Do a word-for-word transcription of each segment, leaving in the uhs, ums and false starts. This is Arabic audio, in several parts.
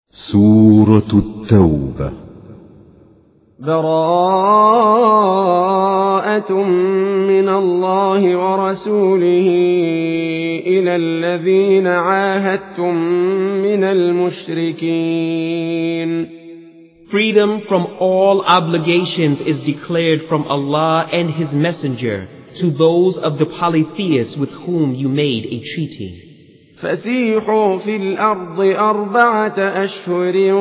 سورة التوبة. براءة من الله ورسوله إلى الذين عاهدتم من المشركين. Freedom from all obligations is declared from Allah and His Messenger to those of the polytheists with whom you made a treaty. فسيحوا في الأرض أربعة أشهر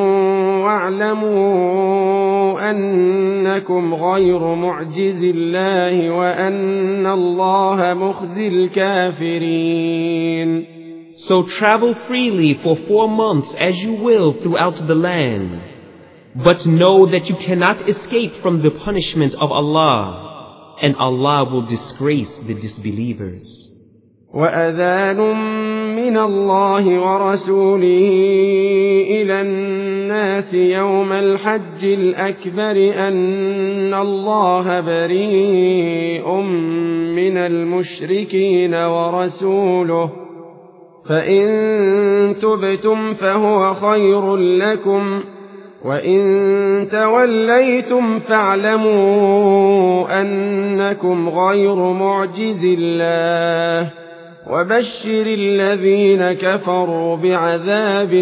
واعلموا أنكم غير معجز الله وأن الله مخزي الكافرين. So travel freely for four months as you will throughout the land, but know that you cannot escape from the punishment of Allah, and Allah will disgrace the disbelievers. وأذان من الله ورسوله إلى الناس يوم الحج الأكبر أن الله بريء من المشركين ورسوله فإن تبتم فهو خير لكم وإن توليتم فاعلموا أنكم غير معجز الله وبشر الذين كفروا بعذاب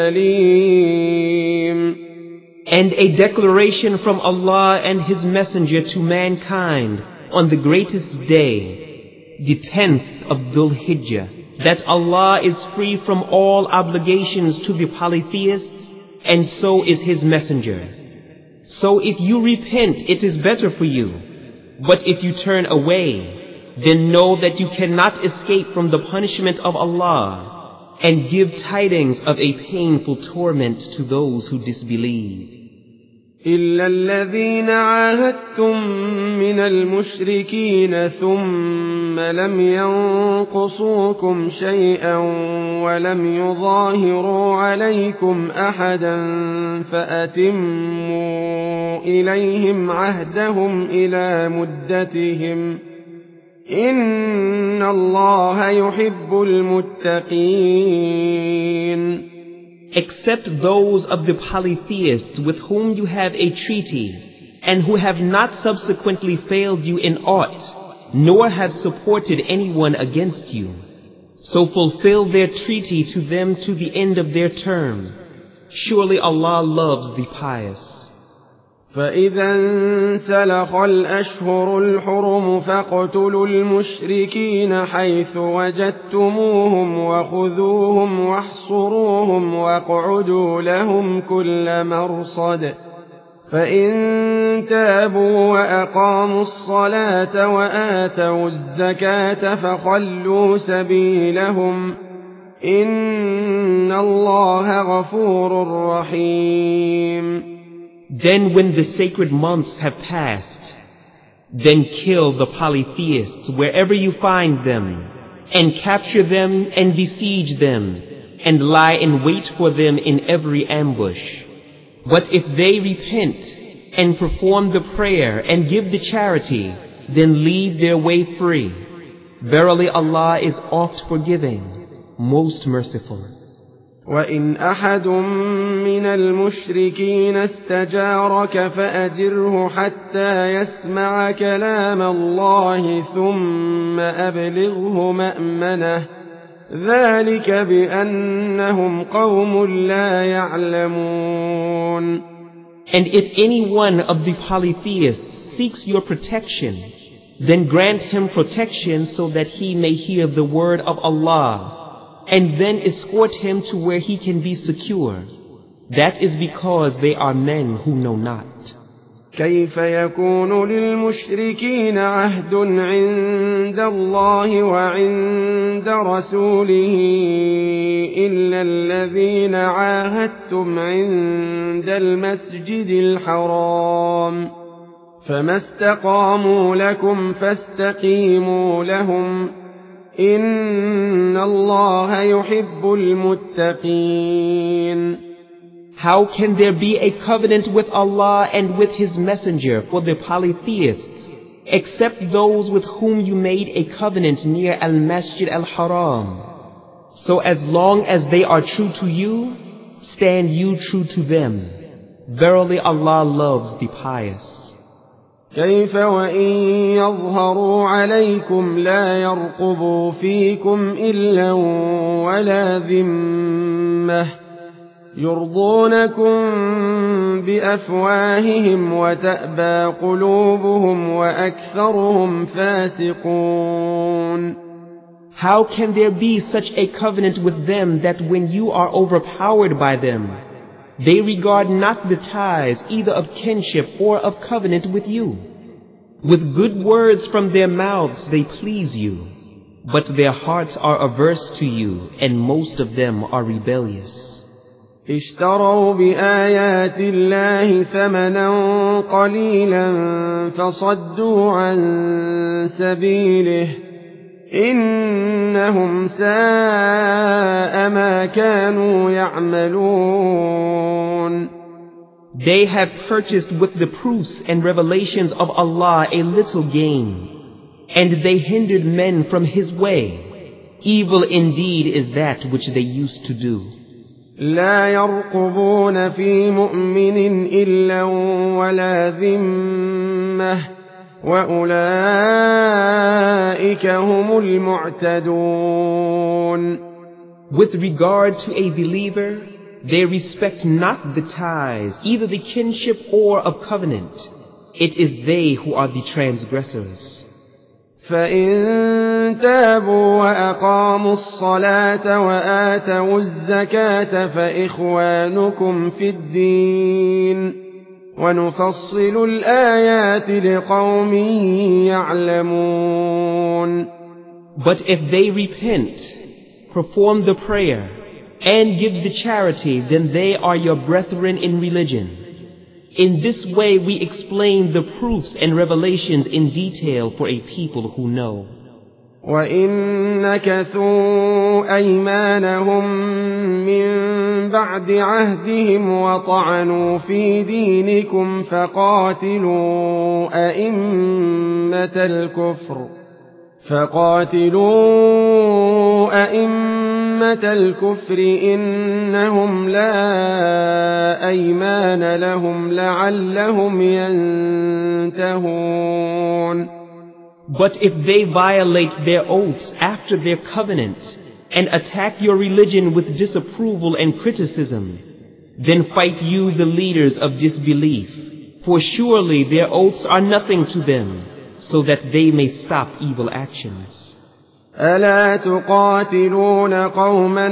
أليم. And a declaration from Allah and His Messenger to mankind on the greatest day, the tenth of Dhul Hijjah, that Allah is free from all obligations to the polytheists, and so is His Messenger. So if you repent, it is better for you. But if you turn away, then know that you cannot escape from the punishment of Allah, and give tidings of a painful torment to those who disbelieve. إلا الذين عاهدتم من المشركين ثم لم ينقصوكم شيئا ولم يظاهروا عليكم أحدا فأتموا إليهم عهدهم إلى مدتهم إن الله يحب المتقين. Except those of the polytheists with whom you have a treaty, and who have not subsequently failed you in aught, nor have supported anyone against you. So fulfill their treaty to them to the end of their term. Surely Allah loves the pious. فإذا انسلخ الأشهر الحرم فاقتلوا المشركين حيث وجدتموهم وخذوهم واحصروهم واقعدوا لهم كل مرصد فإن تابوا وأقاموا الصلاة وآتوا الزكاة فخلوا سبيلهم إن الله غفور رحيم. Then when the sacred months have passed, then kill the polytheists wherever you find them, and capture them and besiege them, and lie in wait for them in every ambush. But if they repent and perform the prayer and give the charity, then leave their way free. Verily Allah is oft forgiving, most merciful. وإن أحد من المشركين استجارك فأجره حتى يسمع كلام الله ثم أبلغه مأمنه ذلك بأنهم قوم لا يعلمون. And if any one of the polytheists seeks your protection, then grant him protection so that he may hear the word of Allah, and then escort him to where he can be secure. That is because they are men who know not. كيف يكون للمشركين عهد عند الله وعند رسوله إلا الذين عاهدتم عند المسجد الحرام فما استقاموا لكم فاستقيموا لهم إن الله يحب المتقين. How can there be a covenant with Allah and with His Messenger for the polytheists, except those with whom you made a covenant near Al-Masjid Al-Haram? So as long as they are true to you, stand you true to them. Verily Allah loves the pious. كيف وإن يظهروا عليكم لا يرقبوا فيكم إلا ولا ذمة يرضونكم بأفواههم وتأبى قلوبهم وأكثرهم فاسقون. How can there be such a covenant with them that when you are overpowered by them, they regard not the ties either of kinship or of covenant with you? With good words from their mouths they please you, but their hearts are averse to you, and most of them are rebellious. اشتروا بآيات الله ثمنا قليلا فصدوا عن سبيله إنهم ساء ما كانوا يعملون. They have purchased with the proofs and revelations of Allah a little gain, and they hindered men from His way. Evil indeed is that which they used to do. لا يرقبون في مؤمن إلا ولا ذمة وأولئك هم المعتدون. With regard to a believer, they respect not the ties, either the kinship or of covenant. It is they who are the transgressors. فإن تابوا وأقاموا الصلاة وآتوا الزكاة فإخوانكم في الدين ونفصل الآيات لقوم يعلمون. But if they repent, perform the prayer, and give the charity, then they are your brethren in religion. In this way we explain the proofs and revelations in detail for a people who know. وَإِن نَكَثُوا أَيْمَانَهُم مِّن بَعْدِ عَهْدِهِمْ وَطَعَنُوا فِي دِينِكُمْ فَقَاتِلُوا أَئِمَّةَ الْكُفْرِ فَقَاتِلُوا أَئِمَّةَ الْكُفْرِ إِنَّهُمْ لَا أَيْمَانَ لَهُمْ لَعَلَّهُمْ يَنْتَهُونَ. But if they violate their oaths after their covenant and attack your religion with disapproval and criticism, then fight you the leaders of disbelief, for surely their oaths are nothing to them, so that they may stop evil actions. ألا تقاتلون قوما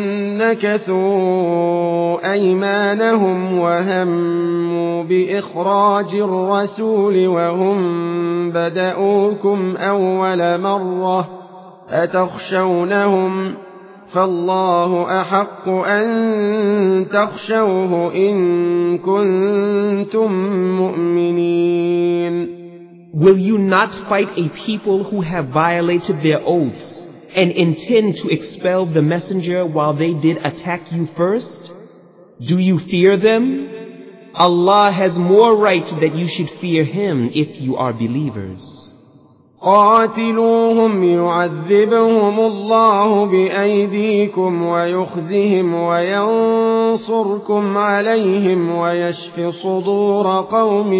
نكثوا أيمانهم وهموا بإخراج الرسول وهم بدؤوكم أول مرة أتخشونهم فالله أحق أن تخشوه إن كنتم مؤمنين. Will you not fight a people who have violated their oaths and intend to expel the messenger while they did attack you first? Do you fear them? Allah has more right that you should fear Him if you are believers. قاتلوهم يعذبهم الله بأيديكم ويخزهم وينصركم عليهم ويشف صدور قوم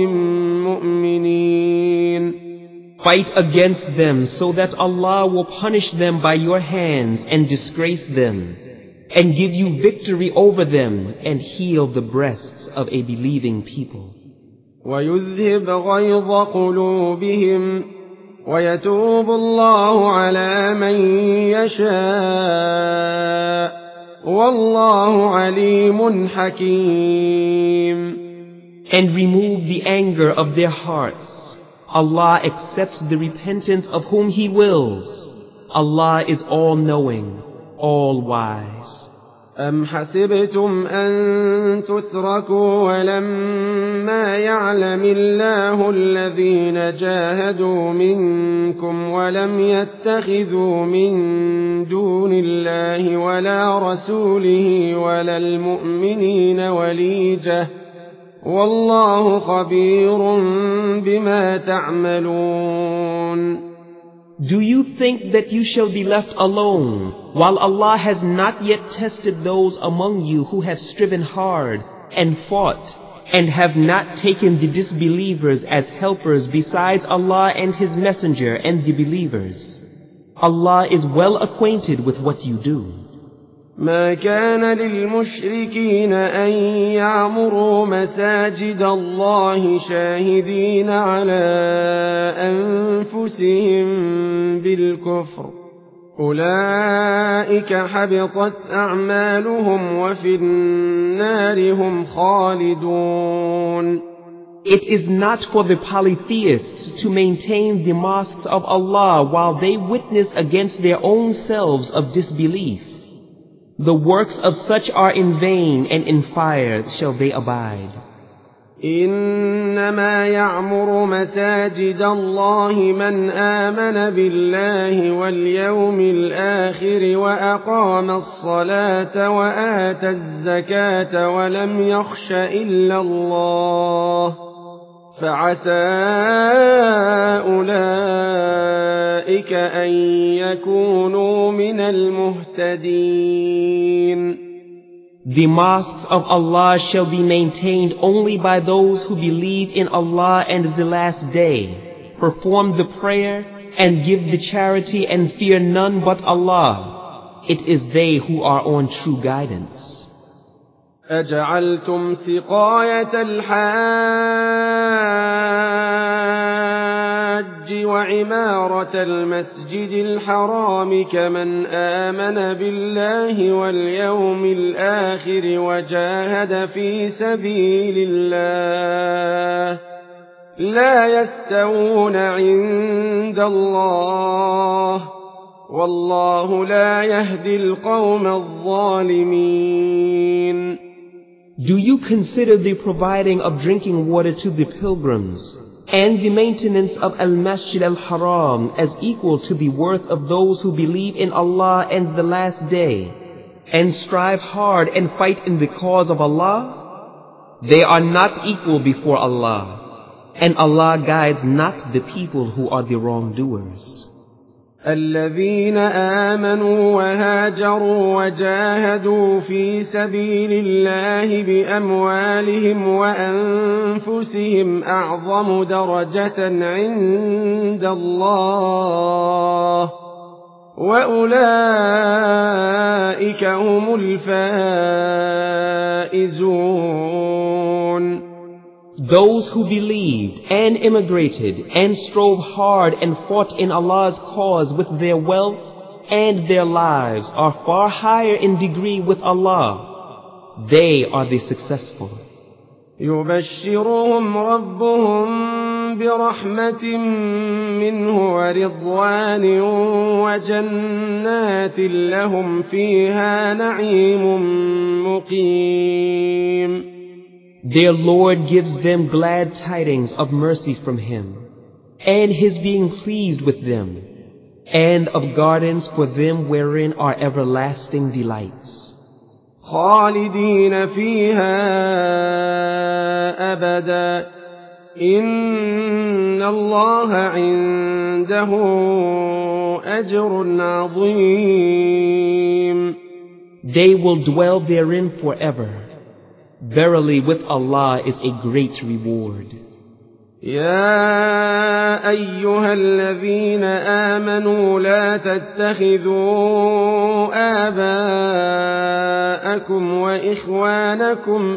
مؤمنين. Fight against them so that Allah will punish them by your hands and disgrace them, and give you victory over them and heal the breasts of a believing people. ويذهب غيظ قلوبهم ويتوب الله على من يشاء والله عليم حكيم. And remove the anger of their hearts. Allah accepts the repentance of whom He wills. Allah is all-knowing, all-wise. أم حسبتم أن تتركوا ولما يعلم الله الذين جاهدوا منكم ولم يتخذوا من دون الله ولا رسوله ولا المؤمنين وليجة والله خبير بما تعملون. Do you think that you shall be left alone, while Allah has not yet tested those among you who have striven hard and fought, and have not taken the disbelievers as helpers besides Allah and His Messenger and the believers? Allah is well acquainted with what you do. ما كان للمشركين أن يعمروا مساجد الله شاهدين على أنفسهم بالكفر أولئك حبطت أعمالهم وفي النار هم خالدون. It is not for the polytheists to maintain the mosques of Allah while they witness against their own selves of disbelief. The works of such are in vain, and in fire shall they abide. إنما يعمر مساجد الله من آمن بالله واليوم الآخر وأقام الصلاة وآتى الزكاة ولم يخش إلا الله فعسى أولئك أن يكونوا من المهتدين. The mosques of Allah shall be maintained only by those who believe in Allah and the last day, perform the prayer, and give the charity and fear none but Allah. It is they who are on true guidance. أجعلتم سقاية الحاج وعمارة المسجد الحرام كمن آمن بالله واليوم الآخر وجاهد في سبيل الله لا يستوون عند الله والله لا يهدي القوم الظالمين. Do you consider the providing of drinking water to the pilgrims and the maintenance of Al-Masjid Al-Haram as equal to the worth of those who believe in Allah and the last day and strive hard and fight in the cause of Allah? They are not equal before Allah, and Allah guides not the people who are the wrongdoers. الذين آمنوا وهاجروا وجاهدوا في سبيل الله بأموالهم وأنفسهم أعظم درجة عند الله وأولئك هم الفائزون. Those who believed and immigrated and strove hard and fought in Allah's cause with their wealth and their lives are far higher in degree with Allah. They are the successful. يبشرهم ربهم برحمة منه ورضوان وجنات لهم فيها نعيم مقيم. Their Lord gives them glad tidings of mercy from Him, and His being pleased with them, and of gardens for them wherein are everlasting delights. خالدين فيها أبدا إن الله عنده أجر عظيم. They will dwell therein forever. Verily, with Allah is a great reward. يا أيها الذين آمنوا لا تتخذوا آباءكم وإخوانكم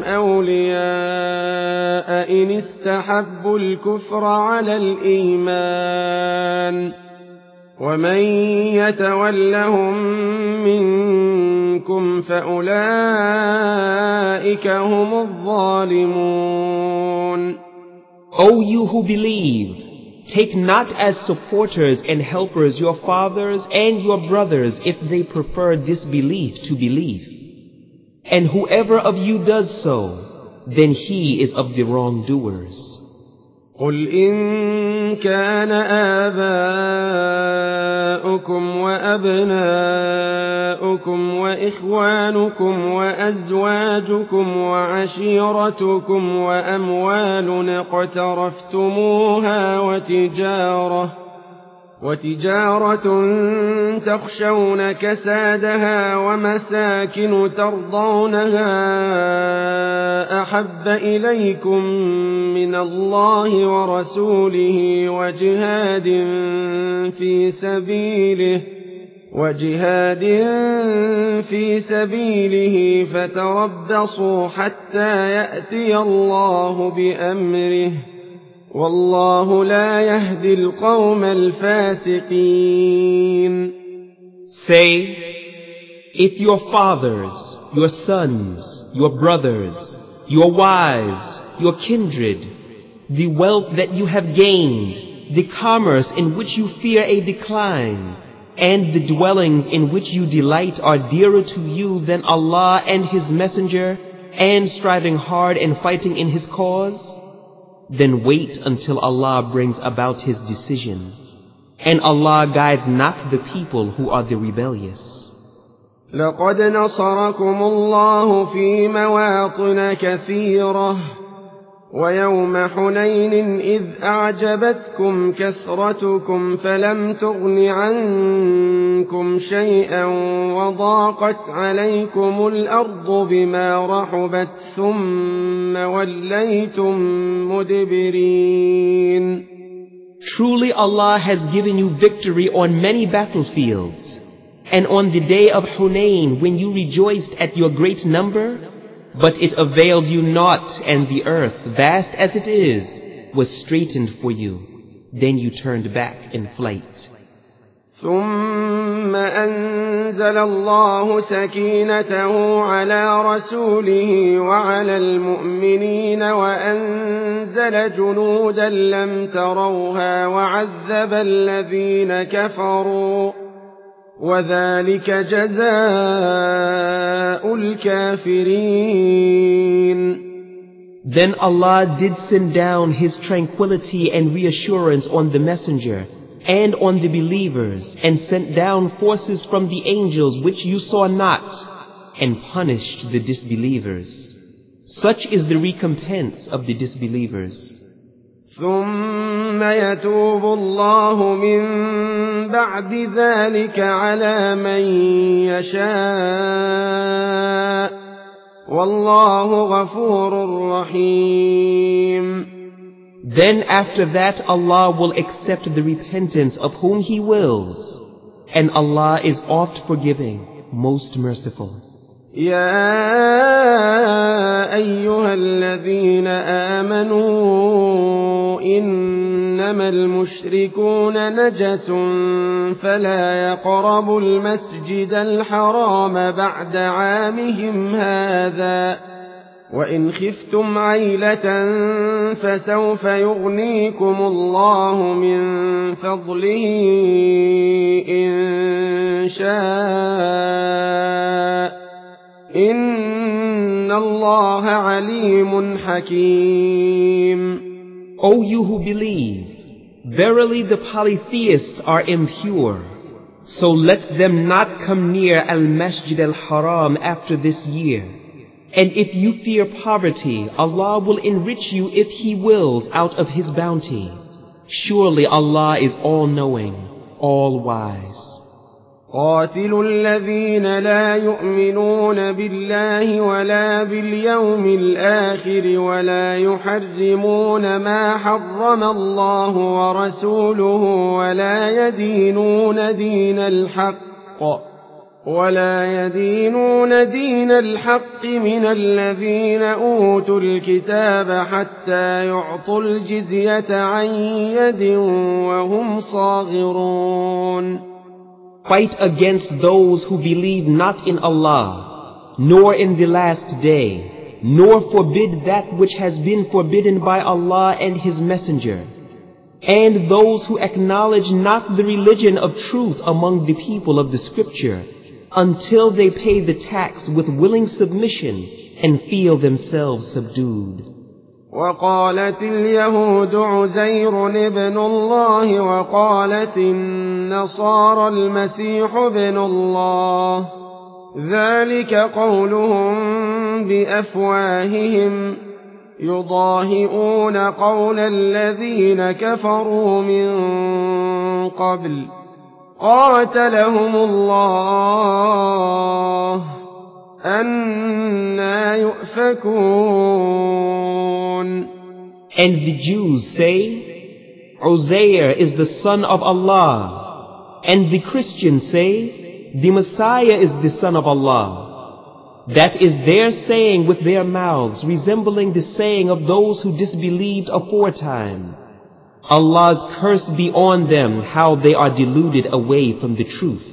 أولياء إن استحبوا الكفر على الإيمان ومن يتولهم منكم فأولئك هم الظالمون. O you who believe, take not as supporters and helpers your fathers and your brothers if they prefer disbelief to belief. And whoever of you does so, then he is of the wrongdoers. قل إن كان آباؤكم وأبناؤكم وإخوانكم وأزواجكم وعشيرتكم وأموال اقترفتموها وتجارة وتجارة تخشون كسادها ومساكن ترضونها أحب إليكم من الله ورسوله وجهاد في سبيله وجهاد في سبيله فتربصوا حتى يأتي الله بأمره والله لا يهدي القوم الفاسقين. Say, if your fathers, your sons, your brothers, your wives, your kindred, the wealth that you have gained, the commerce in which you fear a decline, and the dwellings in which you delight are dearer to you than Allah and His Messenger, and striving hard and fighting in His cause, then wait until Allah brings about His decision. And Allah guides not the people who are the rebellious. لقد نصركم الله في مواطن كثيرة ويوم حنين إذ أعجبتكم كثرتكم فلم تغن عنكم شيئا وضاقت عليكم الأرض بما رحبت ثم وليتم مدبرين. Truly Allah has given you victory on many battlefields, and on the day of Hunain when you rejoiced at your great number, but it availed you naught, and the earth, vast as it is, was straightened for you. Then you turned back in flight. ثم أنزل الله سكينته على رسوله وعلى المؤمنين وأنزل جنودا لم تروها وعذب الذين كفروا وذلك جزاء الكافرين. Then Allah did send down His tranquility and reassurance on the messenger and on the believers, and sent down forces from the angels which you saw not, and punished the disbelievers. Such is the recompense of the disbelievers. ثم يتوب الله من بعد ذلك على من يشاء والله غفور رحيم. Then after that Allah will accept the repentance of whom He wills, and Allah is oft forgiving, most merciful. يا أيها الذين آمنوا إنما المشركون نجس فلا يقربوا المسجد الحرام بعد عامهم هذا وإن خفتم عيلة فسوف يغنيكم الله من فضله إن شاء إن الله عليم حكيم. O you who believe, verily the polytheists are impure, so let them not come near al-Masjid al-Haram after this year. And if you fear poverty, Allah will enrich you if He wills out of His bounty. Surely Allah is all-knowing, all-wise. قاتلوا الذين لا يؤمنون بالله ولا باليوم الآخر ولا يحرمون ما حرم الله ورسوله ولا يدينون دين الحق ولا يدينون دين الحق من الذين أوتوا الكتاب حتى يعطوا الجزية عن يد وهم صاغرون. Fight against those who believe not in Allah, nor in the last day, nor forbid that which has been forbidden by Allah and His Messenger, and those who acknowledge not the religion of truth among the people of the Scripture, until they pay the tax with willing submission and feel themselves subdued. وقالت اليهود عزير ابن الله وقالت النصارى المسيح ابن الله ذلك قولهم بأفواههم يضاهئون قول الذين كفروا من قبل قاتلهم الله أنى يؤفكون. And the Jews say, Uzair is the son of Allah. And the Christians say, the Messiah is the son of Allah. That is their saying with their mouths, resembling the saying of those who disbelieved aforetime. Allah's curse be on them, how they are deluded away from the truth.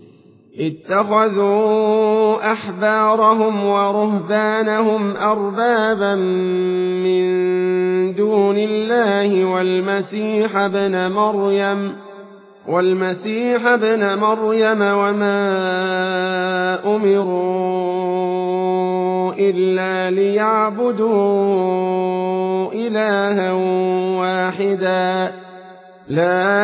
اتخذوا أحبارهم ورهبانهم أربابا من دون الله والمسيح ابن مريم والمسيح ابن مريم وما أمروا إلا ليعبدوا إلها واحدا لا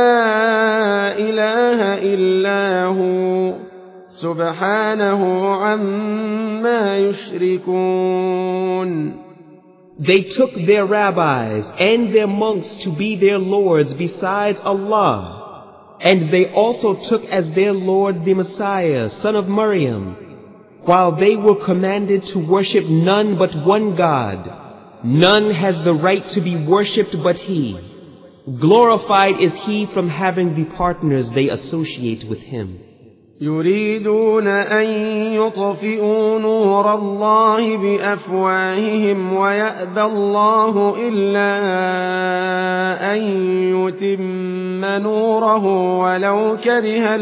إله إلا هو سبحانه عما يشركون. They took their rabbis and their monks to be their lords besides Allah, and they also took as their Lord the Messiah, son of Maryam, while they were commanded to worship none but one God. None has the right to be worshipped but He. Glorified is He from having the partners they associate with Him. يريدون أن يطفئوا نور الله بأفواههم ويأبى الله إلا أن يتم نوره ولو كره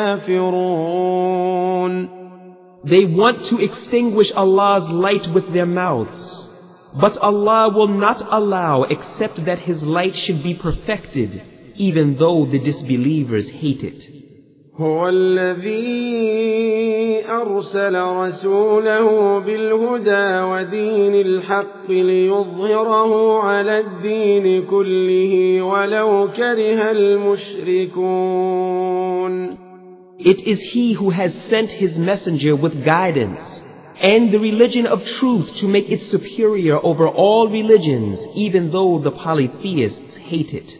الكافرون. They want to extinguish Allah's light with their mouths, but Allah will not allow except that His light should be perfected, even though the disbelievers hate it. هو الذي أرسل رسوله بالهدى ودين الحق ليظهره على الدين كله ولو كره المشركون. It is He who has sent His messenger with guidance and the religion of truth to make it superior over all religions, even though the polytheists hate it.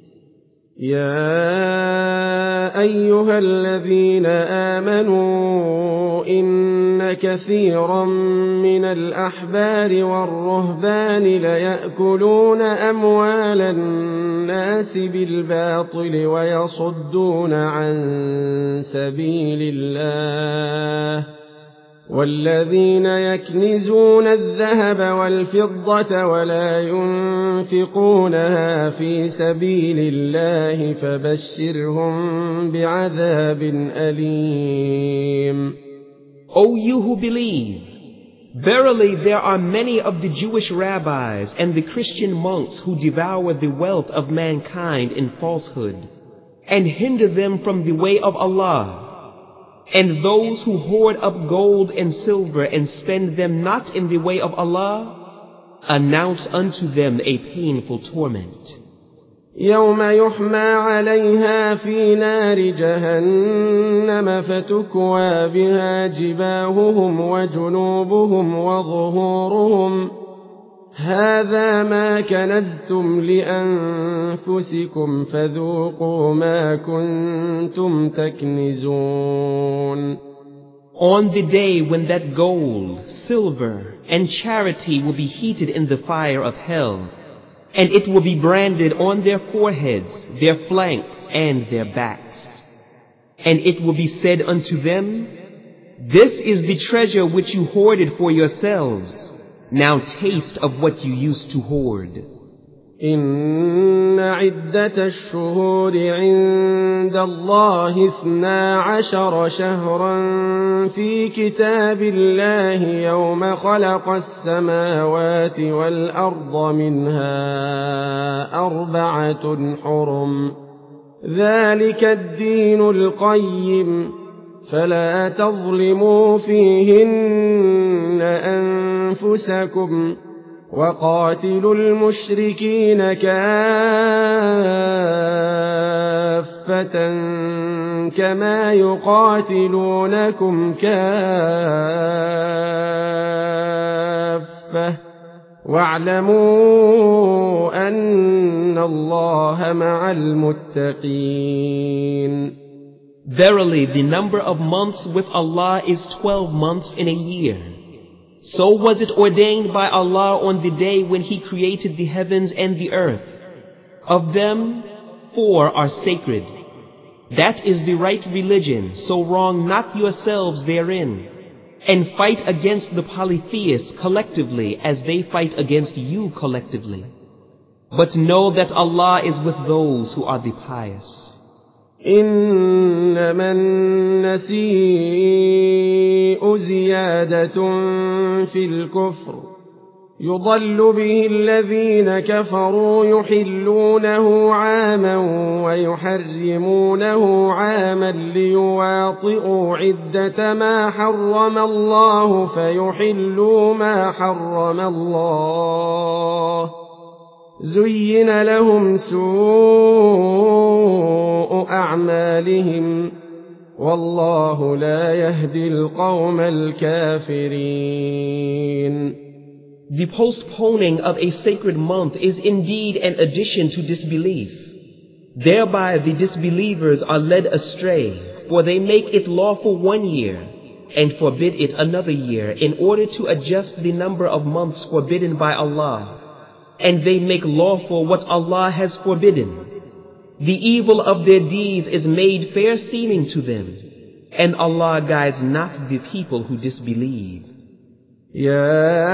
يا أيها الذين آمنوا إن كثيرا من الأحبار والرهبان ليأكلون أموال الناس بالباطل ويصدون عن سبيل الله والذين يكنزون الذهب والفضة ولا ينفقونها في سبيل الله فبشرهم بعذاب أليم. O you who believe, verily there are many of the Jewish rabbis and the Christian monks who devour the wealth of mankind in falsehood and hinder them from the way of Allah. And those who hoard up gold and silver and spend them not in the way of Allah, announce unto them a painful torment. يوم يحمى عليها في نار جهنم فتكوى بها جباههم وجنوبهم وظهورهم هذا ما كنزتم لأنفسكم فذوقوا ما كنتم تكنزون. On the day when that gold, silver, and charity will be heated in the fire of hell, and it will be branded on their foreheads, their flanks, and their backs. And it will be said unto them, this is the treasure which you hoarded for yourselves. Now taste of what you used to hoard. إن عدة الشهور عند الله اثنا عشر شهرا في كتاب الله يوم خلق السماوات والأرض منها أربعة حرم ذلك الدين القيم فلا تظلموا فيهن أنفسكم وقاتلوا المشركين كافة كما يقاتلونكم كافة واعلموا أن الله مع المتقين. Verily, the number of months with Allah is twelve months in a year. So was it ordained by Allah on the day when He created the heavens and the earth. Of them, four are sacred. That is the right religion, so wrong not yourselves therein. And fight against the polytheists collectively as they fight against you collectively. But know that Allah is with those who are the pious. إنما النسيء زيادة في الكفر يضل به الذين كفروا يحلونه عاما ويحرمونه عاما ليواطئوا عدة ما حرم الله فيحلوا ما حرم الله زين لهم سوء أعمالهم والله لا يهدي القوم الكافرين. The postponing of a sacred month is indeed an addition to disbelief. Thereby the disbelievers are led astray, for they make it lawful one year and forbid it another year in order to adjust the number of months forbidden by Allah. And they make lawful what Allah has forbidden. The evil of their deeds is made fair seeming to them, and Allah guides not the people who disbelieve. يا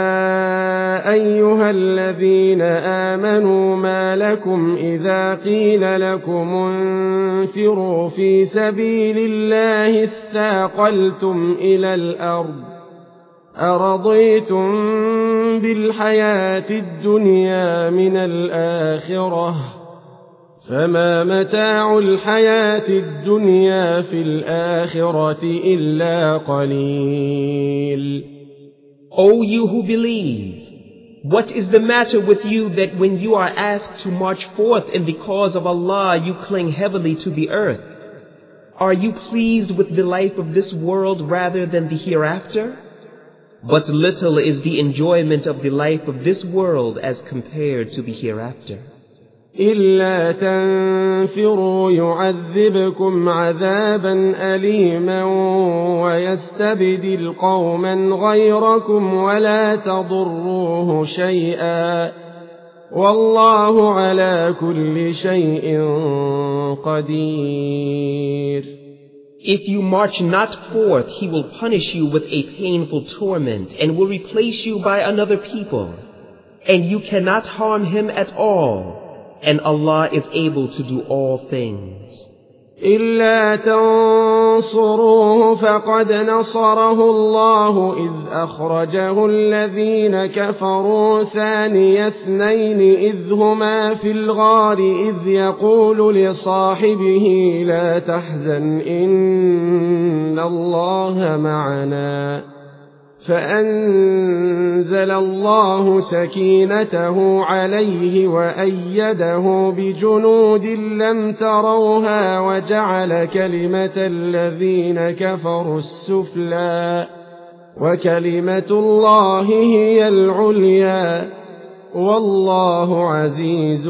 أيها الذين آمنوا ما لكم إذا قيل لكم انفروا في سبيل الله اثاقلتم إلى الأرض أرضيتم بالحياة الدنيا من الآخرة فما متاع الحياة الدنيا في الآخرة إلا قليل. O you who believe, what is the matter with you that when you are asked to march forth in the cause of Allah you cling heavily to the earth? Are you pleased with the life of this world rather than the hereafter? But little is the enjoyment of the life of this world as compared to the hereafter. إلا تنفروا يعذبكم عذابا أليما ويستبدل قوما غيركم ولا تضروه شيئا والله على كل شيء قدير. If you march not forth, He will punish you with a painful torment and will replace you by another people, and you cannot harm him at all. And Allah is able to do all things. إلا تنصروه فقد نصره الله إذ أخرجه الذين كفروا ثاني اثنين إذ هما في الغار إذ يقول لصاحبه لا تحزن إن الله معنا فأنزل الله سكينته عليه وأيده بجنود لم تروها وجعل كلمة الذين كفروا السفلى وكلمة الله هي العليا والله عزيز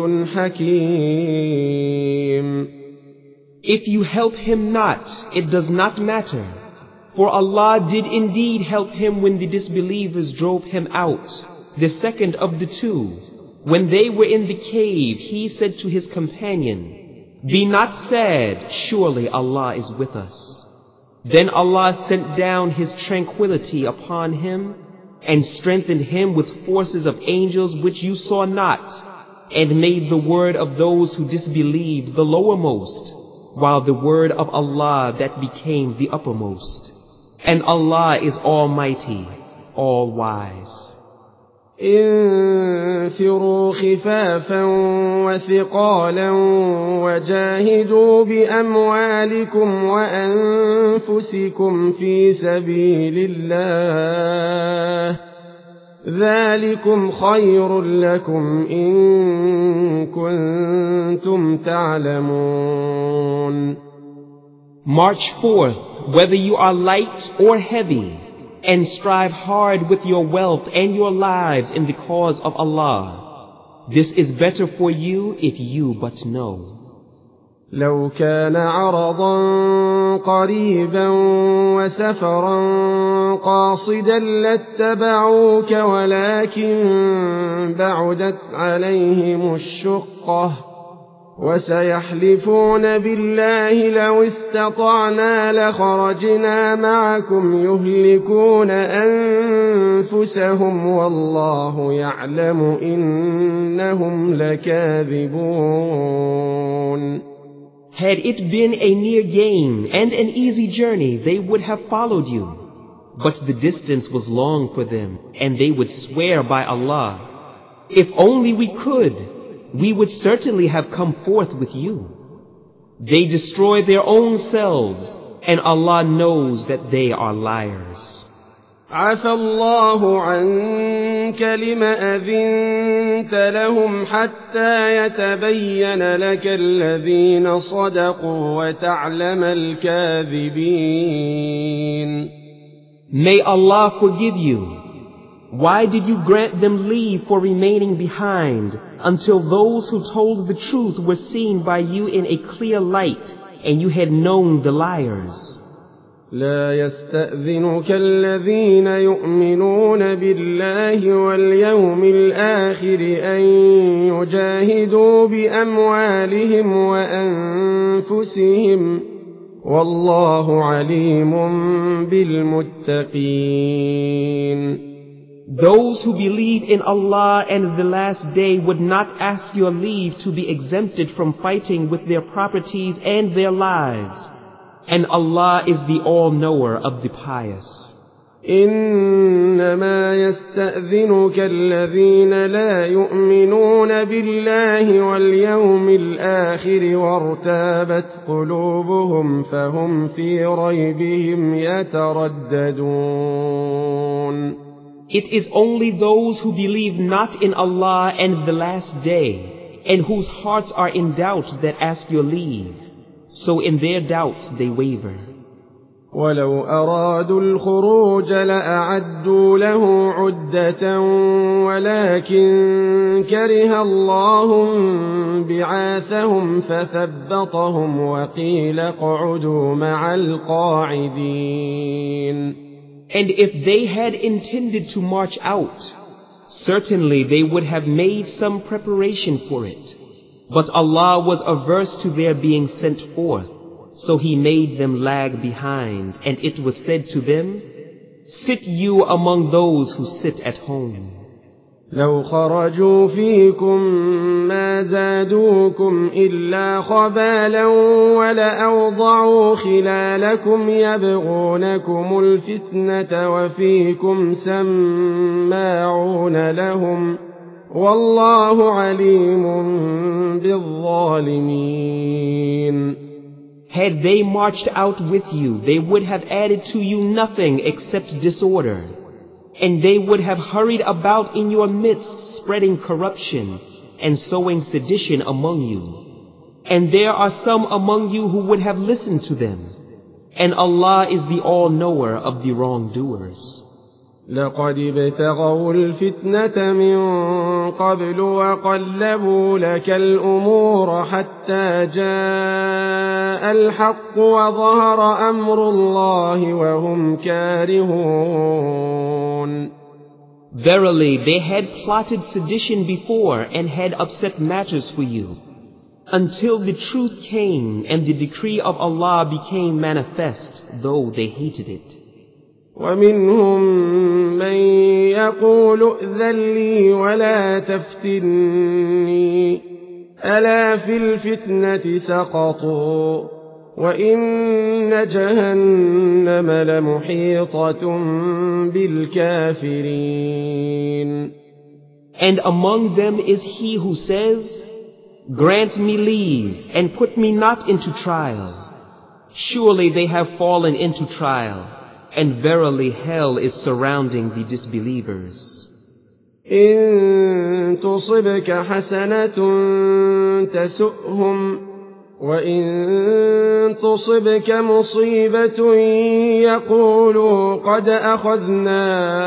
حكيم. If you help him not, it does not matter. For Allah did indeed help him when the disbelievers drove him out, the second of the two. When they were in the cave, he said to his companion, "Be not sad, surely Allah is with us." Then Allah sent down His tranquility upon him and strengthened him with forces of angels which you saw not, and made the word of those who disbelieved the lowermost, while the word of Allah that became the uppermost. And Allah is Almighty, All-Wise. انفروا خفافا وثقالا وجاهدوا بأموالكم وأنفسكم في سبيل الله ذلكم خير لكم إن كنتم تعلمون. March forth, whether you are light or heavy, and strive hard with your wealth and your lives in the cause of Allah. This is better for you if you but know. لو كان عرضا قريبا وسفرا قاصدا لاتبعوك ولكن بعدت عليهم الشقة وسيحلفون بالله لو استطعنا لخرجنا معكم يهلكون أنفسهم والله يعلم إنهم لكاذبون. Had it been a near gain and an easy journey, they would have followed you. But the distance was long for them, and they would swear by Allah, if only we could, we would certainly have come forth with you. They destroy their own selves, and Allah knows that they are liars. عفى الله عنك لم أذنت لهم حتى يتبين لك الذين صدقوا وتعلم الكاذبين. May Allah forgive you. Why did you grant them leave for remaining behind until those who told the truth were seen by you in a clear light and you had known the liars? لا يستأذنك الذين يؤمنون بالله واليوم الآخر أن يجاهدوا بأموالهم وأنفسهم والله عليم بالمتقين. Those who believe in Allah and the last day would not ask your leave to be exempted from fighting with their properties and their lives. And Allah is the all-knower of the pious. إنما يستأذنك الذين لا يؤمنون بالله واليوم الآخر وارتابت قلوبهم فهم في ريبهم يترددون. It is only those who believe not in Allah and the last day, and whose hearts are in doubt that ask your leave. So in their doubts they waver. ولو أرادوا الخروج لأعدوا له عدة ولكن كره الله بعاثهم فثبطهم وقيل اقعدوا مع القاعدين. And if they had intended to march out, certainly they would have made some preparation for it. But Allah was averse to their being sent forth, so He made them lag behind, and it was said to them, sit you among those who sit at home. لو خرجوا فيكم ما زادوكم إلا خبالا ولأوضعوا خلالكم يبغونكم الفتنة وفيكم سماعون لهم والله عليم بالظالمين. Had they marched out with you, they would have added to you nothing except disorder. And they would have hurried about in your midst, spreading corruption and sowing sedition among you. And there are some among you who would have listened to them. And Allah is the all-knower of the wrongdoers. لقد ابتغوا الفتنة من قبل وقلبوا لك الأمور حتى جاء الحق وظهر أمر الله وهم كارهون. Verily, they had plotted sedition before and had upset matters for you, until the truth came and the decree of Allah became manifest, though they hated it. ومنهم من يقول ائذن لي ولا تفتني ألا في الفتنة سقطوا وإن جهنم لمحيطة بالكافرين. And among them is he who says, grant me leave and put me not into trial. Surely they have fallen into trial. And verily hell is surrounding the disbelievers. إن تصبك حسنة تسؤهم وإن تصبك مصيبة يقولوا قد أخذنا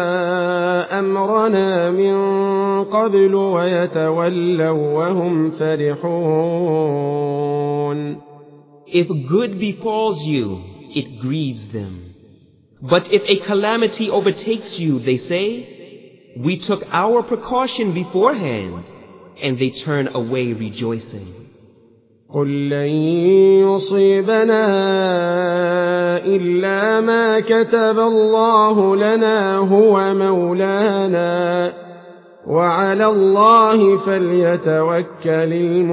أمرنا من قبل ويتولوا وهم فرحون. If good befalls you, it grieves them. But if a calamity overtakes you, they say, we took our precaution beforehand, and they turn away rejoicing. قل لن يصيبنا إلا ما كتب الله لنا هو مولانا وعلى الله فليتوكل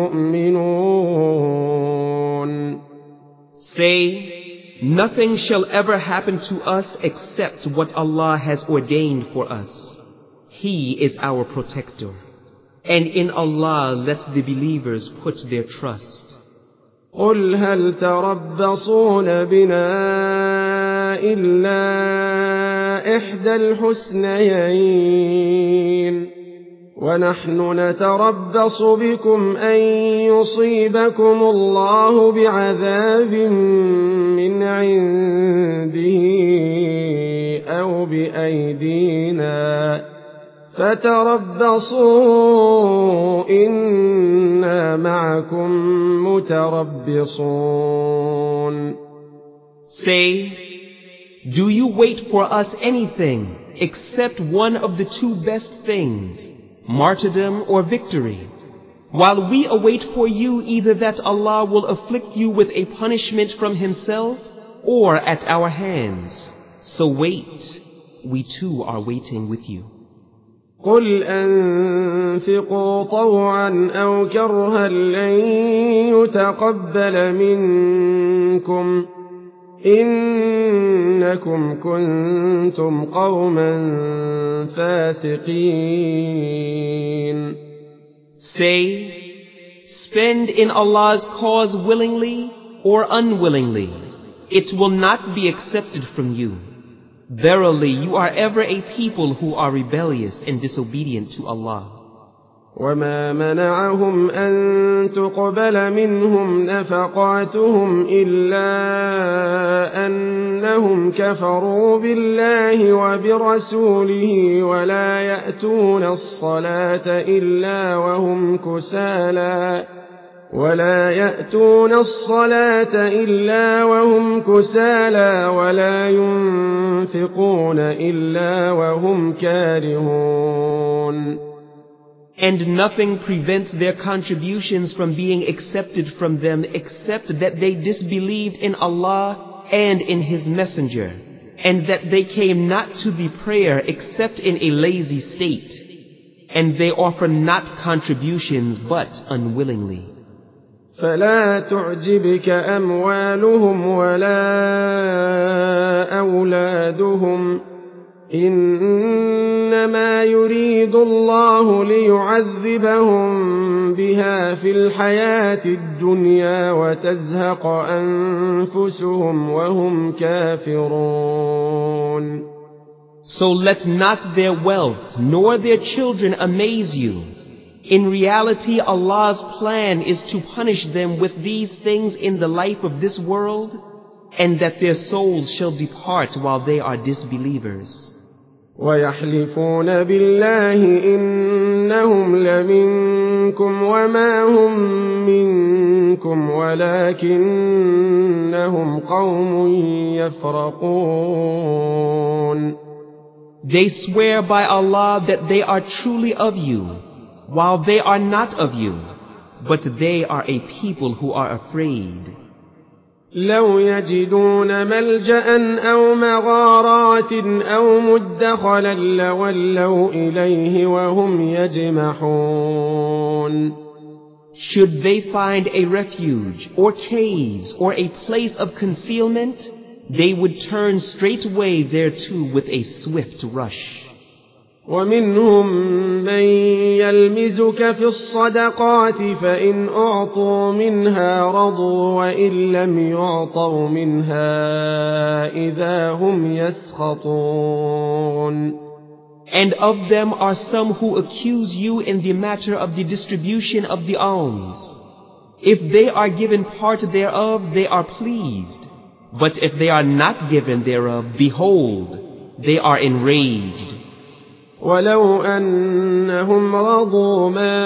المؤمنون. Say, nothing shall ever happen to us except what Allah has ordained for us. He is our protector. And in Allah let the believers put their trust. قل هل تربصون بنا إلا إحدى الحسنيين ونحن نتربص بكم أن يصيبكم الله بعذاب من عنده أو بأيدينا فتربصوا إنا معكم متربصون. Say, do you wait for us anything except one of the two best things, martyrdom or victory, while we await for you either that Allah will afflict you with a punishment from Himself or at our hands. So wait, we too are waiting with you. قل أنفقوا طوعا أو كرها لن يتقبل منكم إنكم كنتم قوما فاسقين. Say, spend in Allah's cause willingly or unwillingly. It will not be accepted from you. Verily, you are ever a people who are rebellious and disobedient to Allah. وما منعهم أن تقبل منهم نفقاتهم إلا أنهم كفروا بالله وبرسوله ولا يأتون الصلاة إلا وهم كسالى ولا يأتون الصلاة إلا وهم كسالى ولا ينفقون إلا وهم كارهون. And nothing prevents their contributions from being accepted from them except that they disbelieved in Allah and in His Messenger, and that they came not to the prayer except in a lazy state, and they offer not contributions but unwillingly. فلا تعجبك أموالهم ولا أولادهم إنما يريد الله ليعذبهم بها في الحياة الدنيا وتزهق أنفسهم وهم كافرون. So let not their wealth nor their children amaze you. In reality, Allah's plan is to punish them with these things in the life of this world, and that their souls shall depart while they are disbelievers. ويحلفون بالله إنهم لمنكم وما هم منكم ولكنهم قوم يفرقون. They swear by Allah that they are truly of you, while they are not of you, but they are a people who are afraid. لو يجدون ملجأ أو مغارات أو مدخلا لولوا إليه وهم يجمحون. Should they find a refuge or caves or a place of concealment, they would turn straightway thereto with a swift rush. ومنهم من يلمزك في الصدقات فإن أعطوا منها رضوا وإن لم يعطوا منها إذا هم يسخطون. And of them are some who accuse you in the matter of the distribution of the alms. If they are given part thereof, they are pleased. But if they are not given thereof, behold, they are enraged. ولو أنهم رضوا ما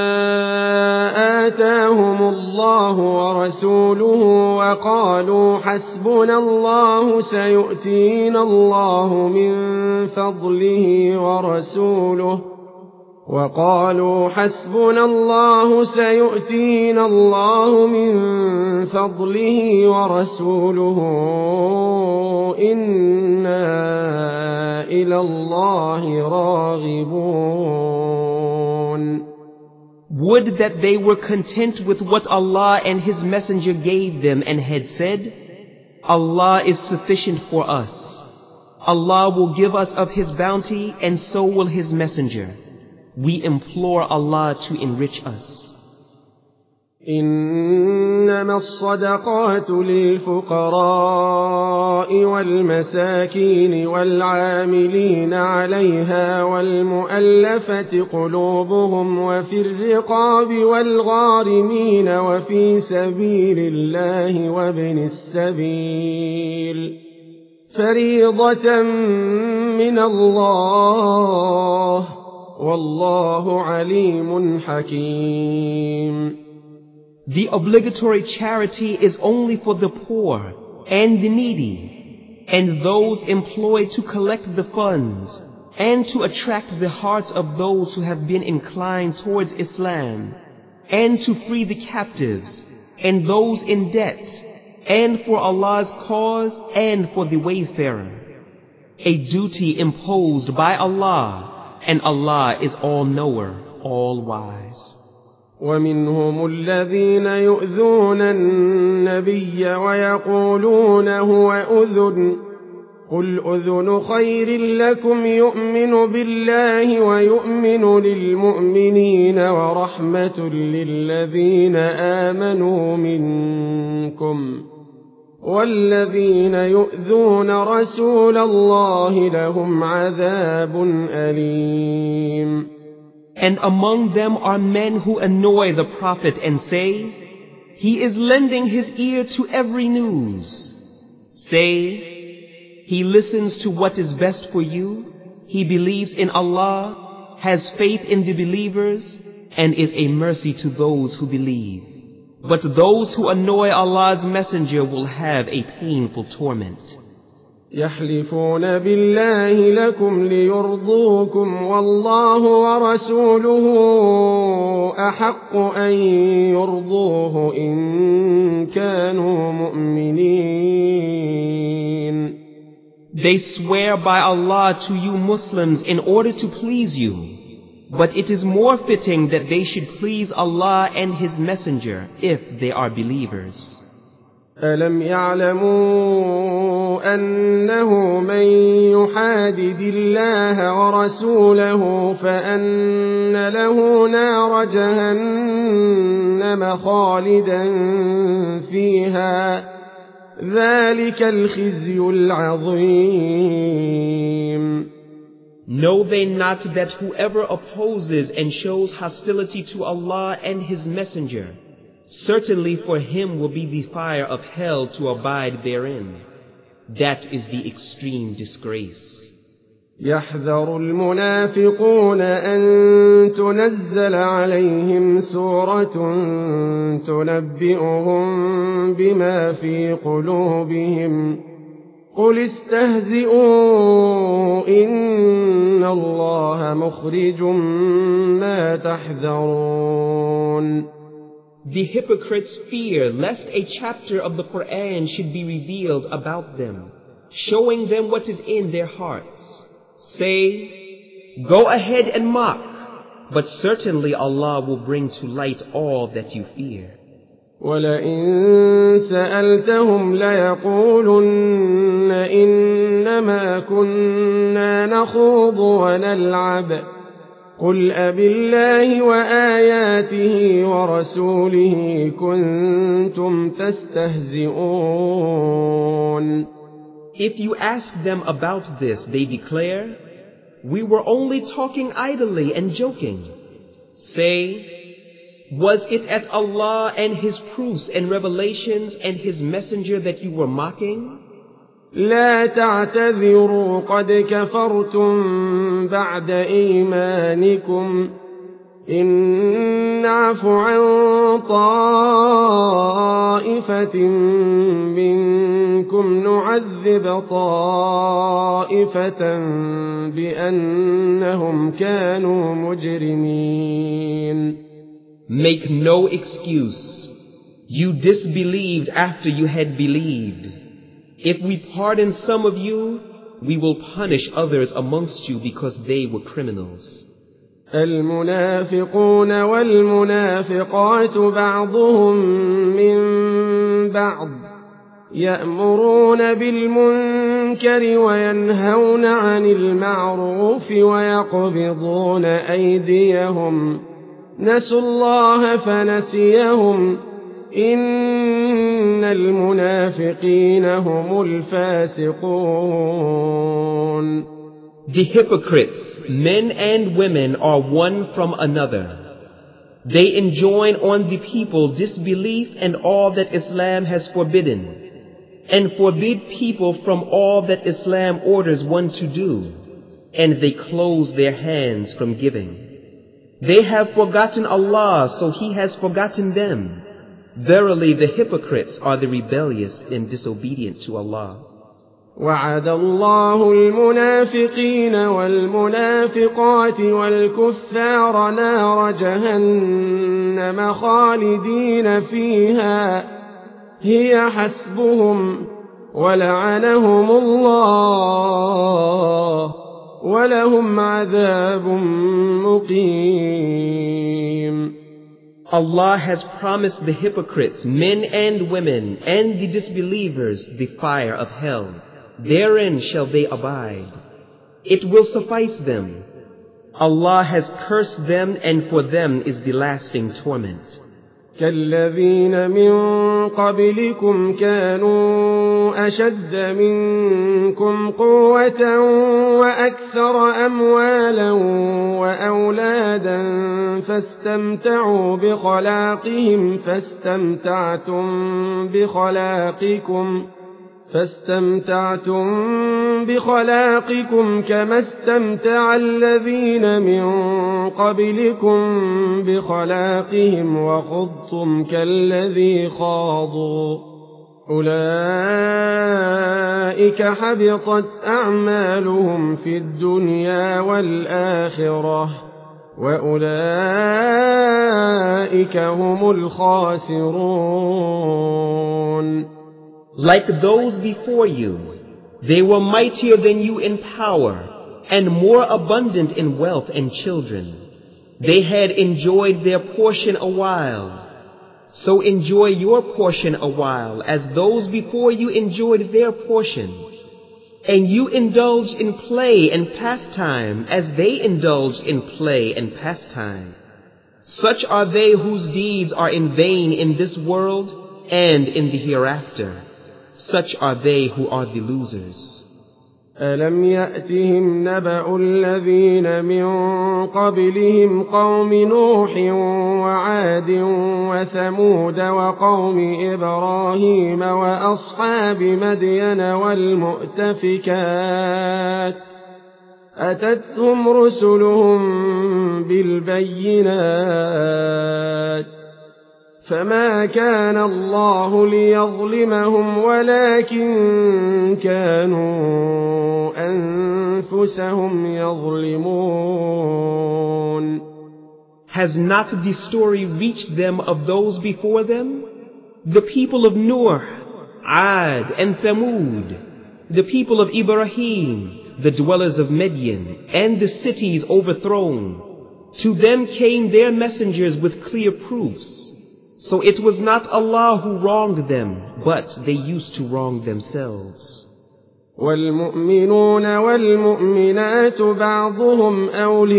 آتاهم الله ورسوله وقالوا حسبنا الله سيؤتينا الله من فضله ورسوله وقالوا حسبنا الله سيؤتينا الله من فضله ورسوله إنا إلى الله راغبون. Would that they were content with what Allah and His Messenger gave them and had said, Allah is sufficient for us. Allah will give us of His bounty, and so will His Messenger. We implore Allah to enrich us. إنما الصدقات للفقراء والمساكين والعاملين عليها والمؤلفة قلوبهم وفي الرقاب والغارمين وفي سبيل الله وابن السبيل فريضة من الله والله عليم حكيم. The obligatory charity is only for the poor and the needy and those employed to collect the funds and to attract the hearts of those who have been inclined towards Islam and to free the captives and those in debt and for Allah's cause and for the wayfarer. A duty imposed by Allah, and Allah is all-knower, all-wise. ومنهم الذين يؤذون النبي ويقولون هو أذن قل أذن خير لكم يؤمن بالله ويؤمن للمؤمنين ورحمة للذين آمنوا منكم والذين يؤذون رسول الله لهم عذاب أليم. And among them are men who annoy the Prophet and say, he is lending his ear to every news. Say, he listens to what is best for you, he believes in Allah, has faith in the believers, and is a mercy to those who believe. But those who annoy Allah's Messenger will have a painful torment. يحلفون بالله لكم ليرضوكم والله ورسوله أحق أن يرضوه إن كانوا مؤمنين. They swear by Allah to you Muslims in order to please you, but it is more fitting that they should please Allah and His Messenger if they are believers. ألم يعلموا أنه من يحادد الله ورسوله فأن له نار جهنم خالدا فيها ذلك الخزي العظيم. Know they not that whoever opposes and shows hostility to Allah and His Messenger, certainly for him will be the fire of hell to abide therein. That is the extreme disgrace. يحذر المنافقون أن تنزل عليهم سورة تنبئهم بما في قلوبهم قل استهزئوا إن الله مخرج ما تحذرون. The hypocrites fear lest a chapter of the Quran should be revealed about them, showing them what is in their hearts. Say, go ahead and mock, but certainly Allah will bring to light all that you fear. وَلَئِن سَأَلْتَهُمْ لَيَقُولُنَّ إِنَّمَا كُنَّا نَخُوضُ وَنَلْعَبُ قل أبالله وآياته ورسوله كنتم تستهزئون. If you ask them about this, they declare, we were only talking idly and joking. Say, Was it at Allah and His proofs and revelations and His messenger that you were mocking? لا تعتذروا قد كفرتم بعد إيمانكم إن نعف عن طائفة منكم نعذب طائفة بأنهم كانوا مجرمين. Make no excuse. You disbelieved after you had believed. If we pardon some of you, we will punish others amongst you because they were criminals. المنافقون والمنافقات بعضهم من بعض يأمرون بالمنكر وينهون عن المعروف ويقبضون أيديهم نسوا الله فنسيهم إن المنافقين هم الفاسقون. The hypocrites, men and women, are one from another. They enjoin on the people disbelief and all that Islam has forbidden, and forbid people from all that Islam orders one to do, and they close their hands from giving. They have forgotten Allah, so He has forgotten them. Verily the hypocrites are the rebellious and disobedient to Allah. وعد الله المنافقين والمنافقات والكفار نار جهنم خالدين فيها هي حسبهم ولعنهم الله ولهم عذاب مقيم. Allah has promised the hypocrites, men and women, and the disbelievers the fire of hell. Therein shall they abide. It will suffice them. Allah has cursed them, and for them is the lasting torment. كالذين من قبلكم كانوا أشد منكم قوة وأكثر أموالا وأولادا فاستمتعوا بخلاقهم فاستمتعتم بخلاقكم فاستمتعتم بخلاقكم كما استمتع الذين من قبلكم بخلاقهم وخضتم كالذي خاضوا أولئك حبطت أعمالهم في الدنيا والآخرة وأولئك هم الخاسرون. Like those before you, they were mightier than you in power and more abundant in wealth and children. They had enjoyed their portion a while. So enjoy your portion a while as those before you enjoyed their portion. And you indulged in play and pastime as they indulged in play and pastime. Such are they whose deeds are in vain in this world and in the hereafter. Such are they who are the losers. ألم يأتهم نبأ الذين من قبلهم قوم نوح وعاد وثمود وقوم إبراهيم وأصحاب مدين والمؤتفكات أتتهم رسلهم بالبينات فما كان الله ليظلمهم ولكن كانوا أنفسهم يظلمون. Has not the story reached them of those before them? The people of Noah, Ad and Thamud, the people of Ibrahim, the dwellers of Midian, and the cities overthrown. To them came their messengers with clear proofs. So it was not Allah who wronged them, but they used to wrong themselves. والمؤمنون والمؤمنات بعضهم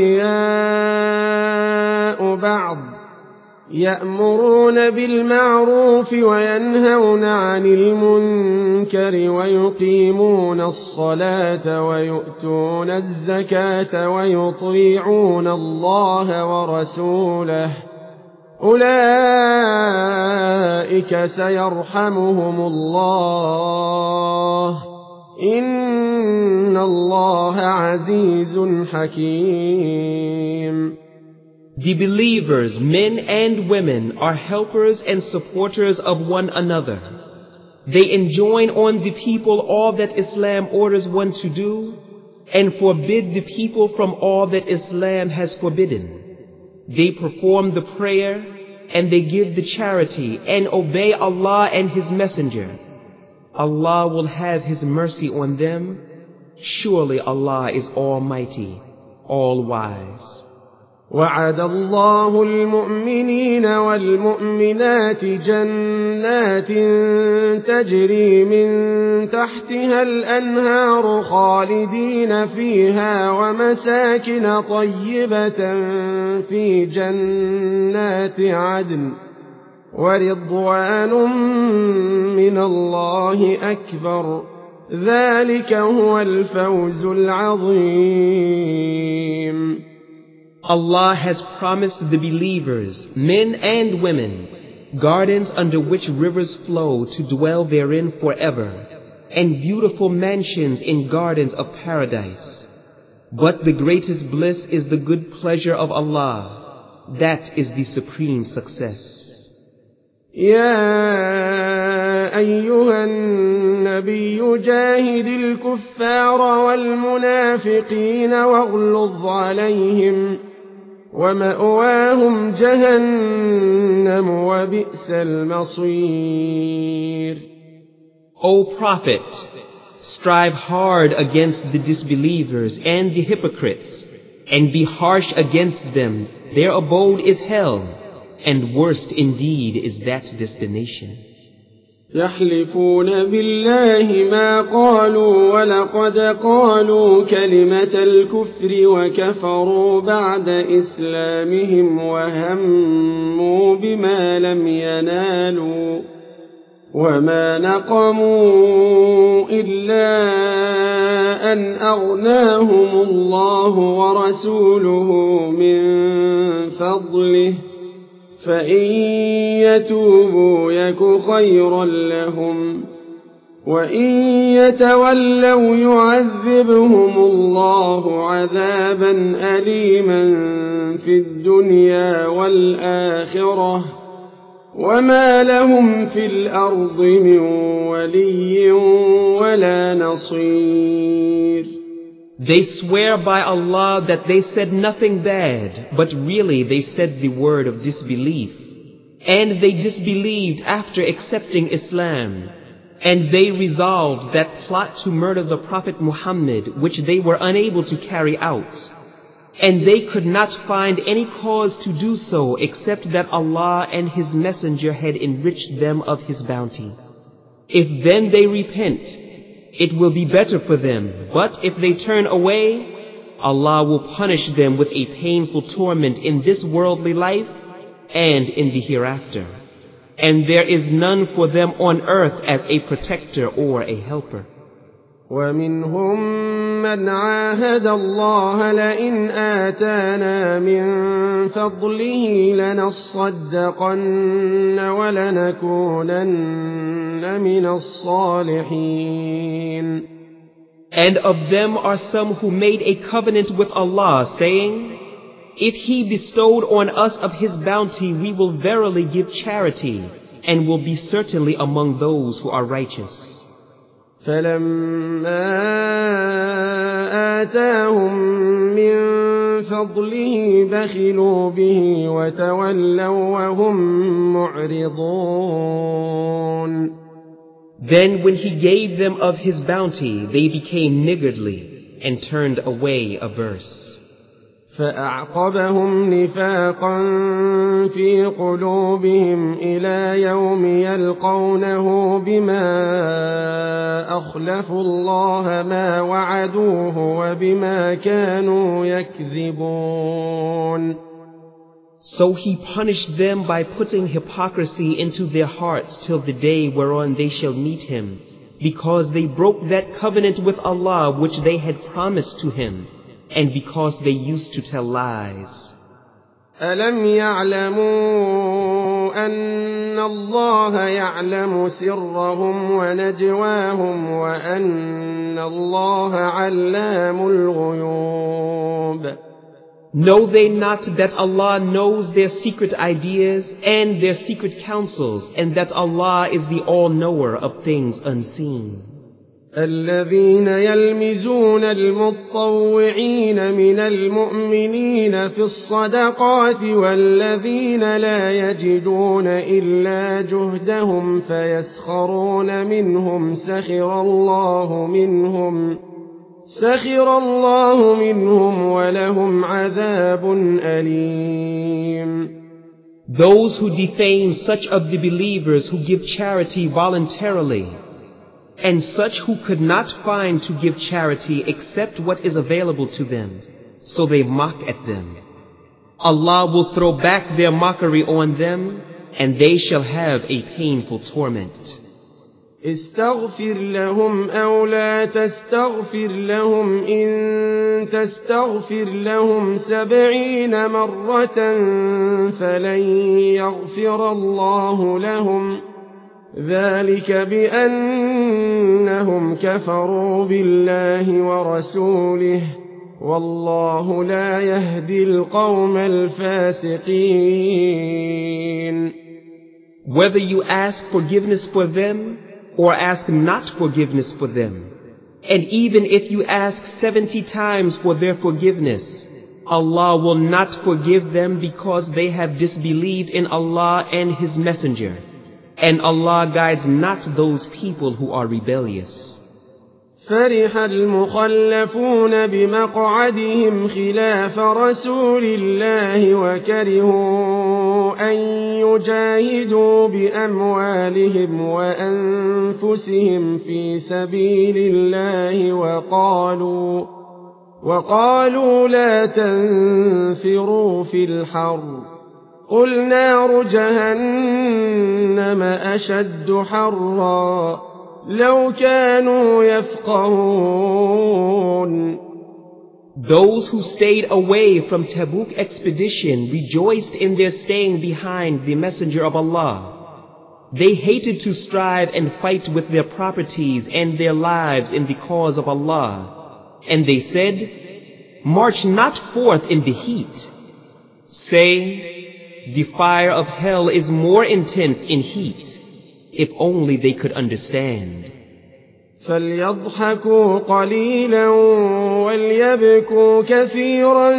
أولياء بعض يأمرون بالمعروف وينهون عن المنكر ويقيمون الصلاة ويؤتون الزكاة ويطيعون الله ورسوله أولئك سيرحمهم الله إن الله عزيز حكيم. The believers, men and women, are helpers and supporters of one another. They enjoin on the people all that Islam orders one to do, and forbid the people from all that Islam has forbidden. They perform the prayer, and they give the charity, and obey Allah and His Messenger. Allah will have His mercy on them. Surely Allah is Almighty, All-Wise. وعد الله المؤمنين والمؤمنات جنات تجري من تحتها الأنهار خالدين فيها ومساكن طيبة في جنات عدن ورضوان من الله أكبر ذلك هو الفوز العظيم. Allah has promised the believers, men and women, gardens under which rivers flow to dwell therein forever, and beautiful mansions in gardens of paradise. But the greatest bliss is the good pleasure of Allah. That is the supreme success. يا أيها النبي جاهد الكفار والمنافقين واغلظ عليهم ومأواهم جهنم وبئس المصير. O Prophet, strive hard against the disbelievers and the hypocrites, and be harsh against them. Their abode is hell, and worst indeed is that destination. يحلفون بالله ما قالوا ولقد قالوا كلمة الكفر وكفروا بعد إسلامهم وهموا بما لم ينالوا وما نقموا إلا أن أغناهم الله ورسوله من فضله فإن يتوبوا يك خيرا لهم وإن يتولوا يعذبهم الله عذابا أليما في الدنيا والآخرة وما لهم في الأرض من ولي ولا نصير. They swear by Allah that they said nothing bad, but really they said the word of disbelief. And they disbelieved after accepting Islam. And they resolved that plot to murder the Prophet Muhammad, which they were unable to carry out. And they could not find any cause to do so except that Allah and His Messenger had enriched them of His bounty. If then they repent, it will be better for them, but if they turn away, Allah will punish them with a painful torment in this worldly life and in the hereafter. And there is none for them on earth as a protector or a helper. ومنهم من عاهد الله لئن آتانا من فضله لنصدقن ولنكونن من الصالحين. And of them are some who made a covenant with Allah, saying, if He bestowed on us of His bounty, we will verily give charity, and will be certainly among those who are righteous. فلما آتاهم من فضله بخلوا به وتولوا وهم معرضون. Then when He gave them of His bounty, they became niggardly and turned away averse. فأعقبهم نفاقا في قلوبهم إلى يوم يلقونه بما أخلفوا الله ما وعدوه وبما كانوا يكذبون. So He punished them by putting hypocrisy into their hearts till the day whereon they shall meet Him, because they broke that covenant with Allah which they had promised to Him, and because they used to tell lies. ألم يعلموا أن الله يعلم سرهم ونجواهم وأن الله علام الغيوب. Know they not that Allah knows their secret ideas and their secret counsels, and that Allah is the all-knower of things unseen? الذين يلمزون المطوعين من المؤمنين في الصدقات والذين لا يجدون إلا جهدهم فيسخرون منهم سخر الله منهم سخر الله منهم ولهم عذاب أليم. Those who defame such of the believers who give charity voluntarily, and such who could not find to give charity except what is available to them, so they mock at them. Allah will throw back their mockery on them, and they shall have a painful torment. استغفر لهم أو لا تستغفر لهم إن تستغفر لهم سبعين مرة فلن يغفر الله لهم ذلك بأنهم كفروا بالله ورسوله والله لا يهدي القوم الفاسقين. Whether you ask forgiveness for them or ask not forgiveness for them, and even if you ask seventy times for their forgiveness, Allah will not forgive them because they have disbelieved in Allah and His Messenger. And Allah guides not those people who are rebellious. فرح المخلفون بمقعدهم خلاف رسول الله وكرهوا أن يجاهدوا بأموالهم وأنفسهم في سبيل الله وقالوا وقالوا لا تنفروا في الحر قل نار جهنم أشد حرا لو كانوا يفقهون. Those who stayed away from Tabuk expedition rejoiced in their staying behind the Messenger of Allah. They hated to strive and fight with their properties and their lives in the cause of Allah. And they said, march not forth in the heat. Say, the fire of hell is more intense in heat, if only they could understand. فليضحكوا قليلا وليبكوا كثيرا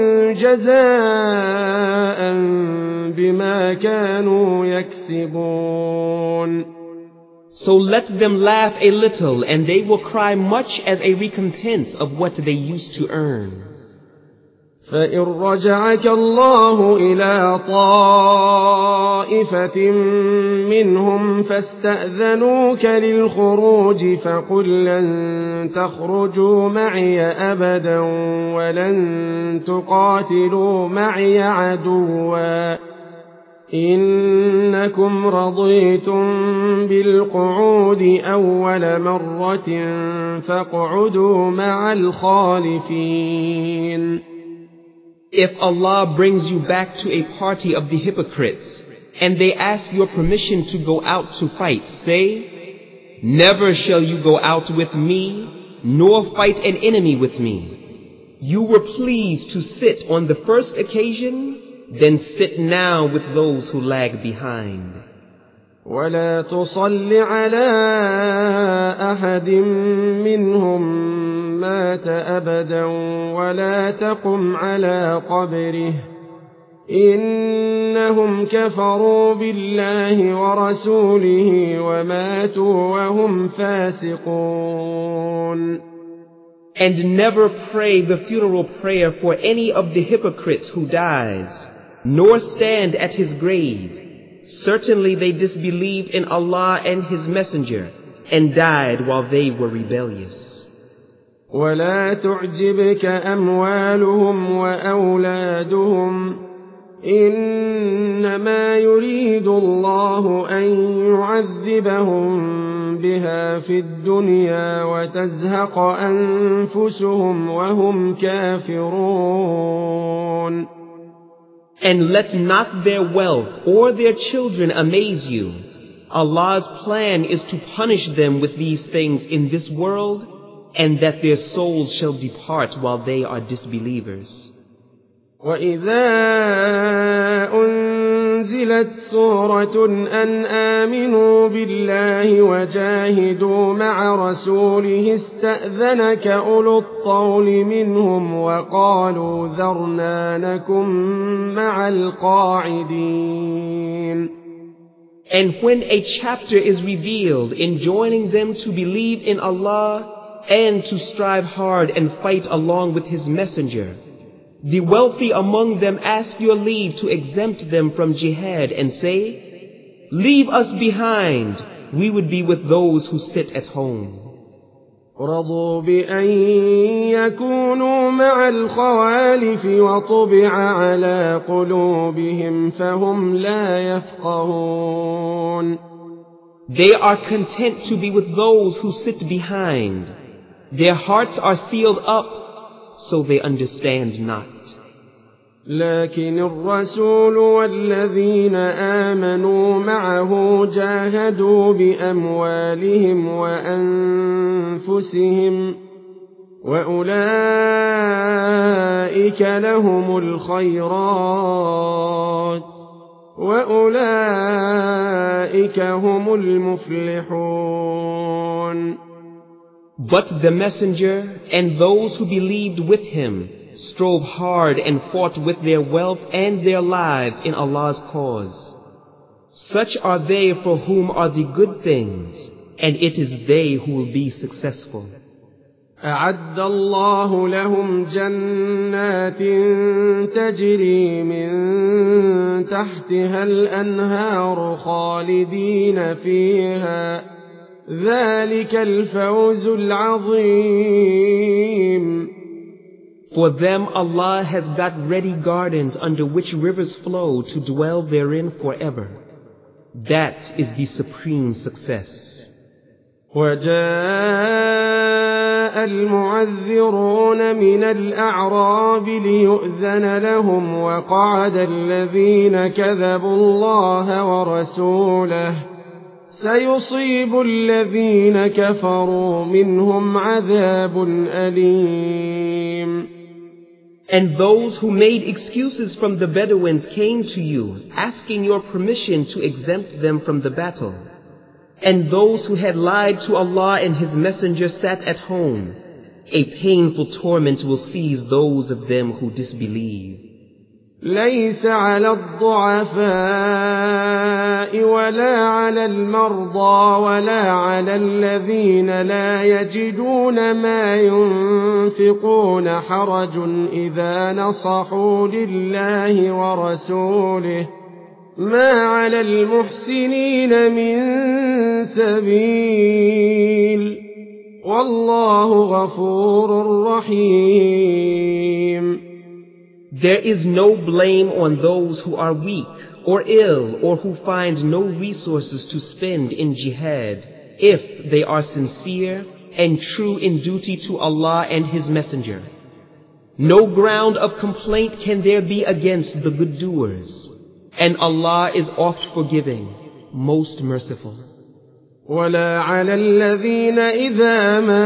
جزاء بما كانوا يكسبون. So let them laugh a little, and they will cry much as a recompense of what they used to earn. فإن رجعك الله إلى طائفة منهم فاستأذنوك للخروج فقل لن تخرجوا معي أبدا ولن تقاتلوا معي عدوا إنكم رضيتم بالقعود أول مرة فاقعدوا مع الخالفين. If Allah brings you back to a party of the hypocrites, and they ask your permission to go out to fight, say, never shall you go out with me, nor fight an enemy with me. You were pleased to sit on the first occasion, then sit now with those who lag behind. ولا تصل على أحد منهم مات أبدا ولا تقم على قبره إنهم كفروا بالله ورسوله وماتوا وهم فاسقون. And never pray the funeral prayer for any of the hypocrites who dies, nor stand at his grave. Certainly they disbelieved in Allah and His Messenger, and died while they were rebellious. ولا تعجبك أموالهم وأولادهم إنما يريد الله أن يعذبهم بها في الدنيا وتزهق أنفسهم وهم كافرون. And let not their wealth or their children amaze you. Allah's plan is to punish them with these things in this world, and that their souls shall depart while they are disbelievers. وَإِذَا أُنزِلَتْ سُورَةٌ أَنْ آمِنُوا بِاللَّهِ وَجَاهِدُوا مَعَ رَسُولِهِ اسْتَأْذَنَكَ أُولُو الطَّوْلِ مِنْهُمْ وَقَالُوا ذَرْنَا نَكُن مَّعَ الْقَاعِدِينَ. And when a chapter is revealed enjoining them to believe in Allah and to strive hard and fight along with His messenger, the wealthy among them ask your leave to exempt them from jihad and say, "Leave us behind, we would be with those who sit at home." رضوا بأن يكونوا مع الخوالف وطبع على قلوبهم فهم لا يفقهون. They are content to be with those who sit behind. Their hearts are sealed up, so they understand not. لكن الرسول والذين آمنوا معه جاهدوا بأموالهم وأنفسهم وأولئك لهم الخيرات وأولئك هم المفلحون. But the messenger and those who believed with him strove hard and fought with their wealth and their lives in Allah's cause. Such are they for whom are the good things, and it is they who will be successful. أعد الله لهم جنات تجري من تحتها الأنهار خالدين فيها ذلك الفوز العظيم. For them Allah has got ready gardens under which rivers flow to dwell therein forever. That is the supreme success. وجاء المعذرون من الأعراب ليؤذن لهم وقعد الذين كذبوا الله ورسوله سيصيب الذين كفروا منهم عذاب أليم. And those who made excuses from the Bedouins came to you, asking your permission to exempt them from the battle. And those who had lied to Allah and His Messenger sat at home. A painful torment will seize those of them who disbelieve. ليس على الضعفاء ولا على المرضى ولا على الذين لا يجدون ما ينفقون حرج إذا نصحوا لله ورسوله ما على المحسنين من سبيل والله غفور رحيم. There is no blame on those who are weak or ill or who find no resources to spend in jihad if they are sincere and true in duty to Allah and His Messenger. No ground of complaint can there be against the good doers, and Allah is oft forgiving, most merciful. ولا على الذين إذا ما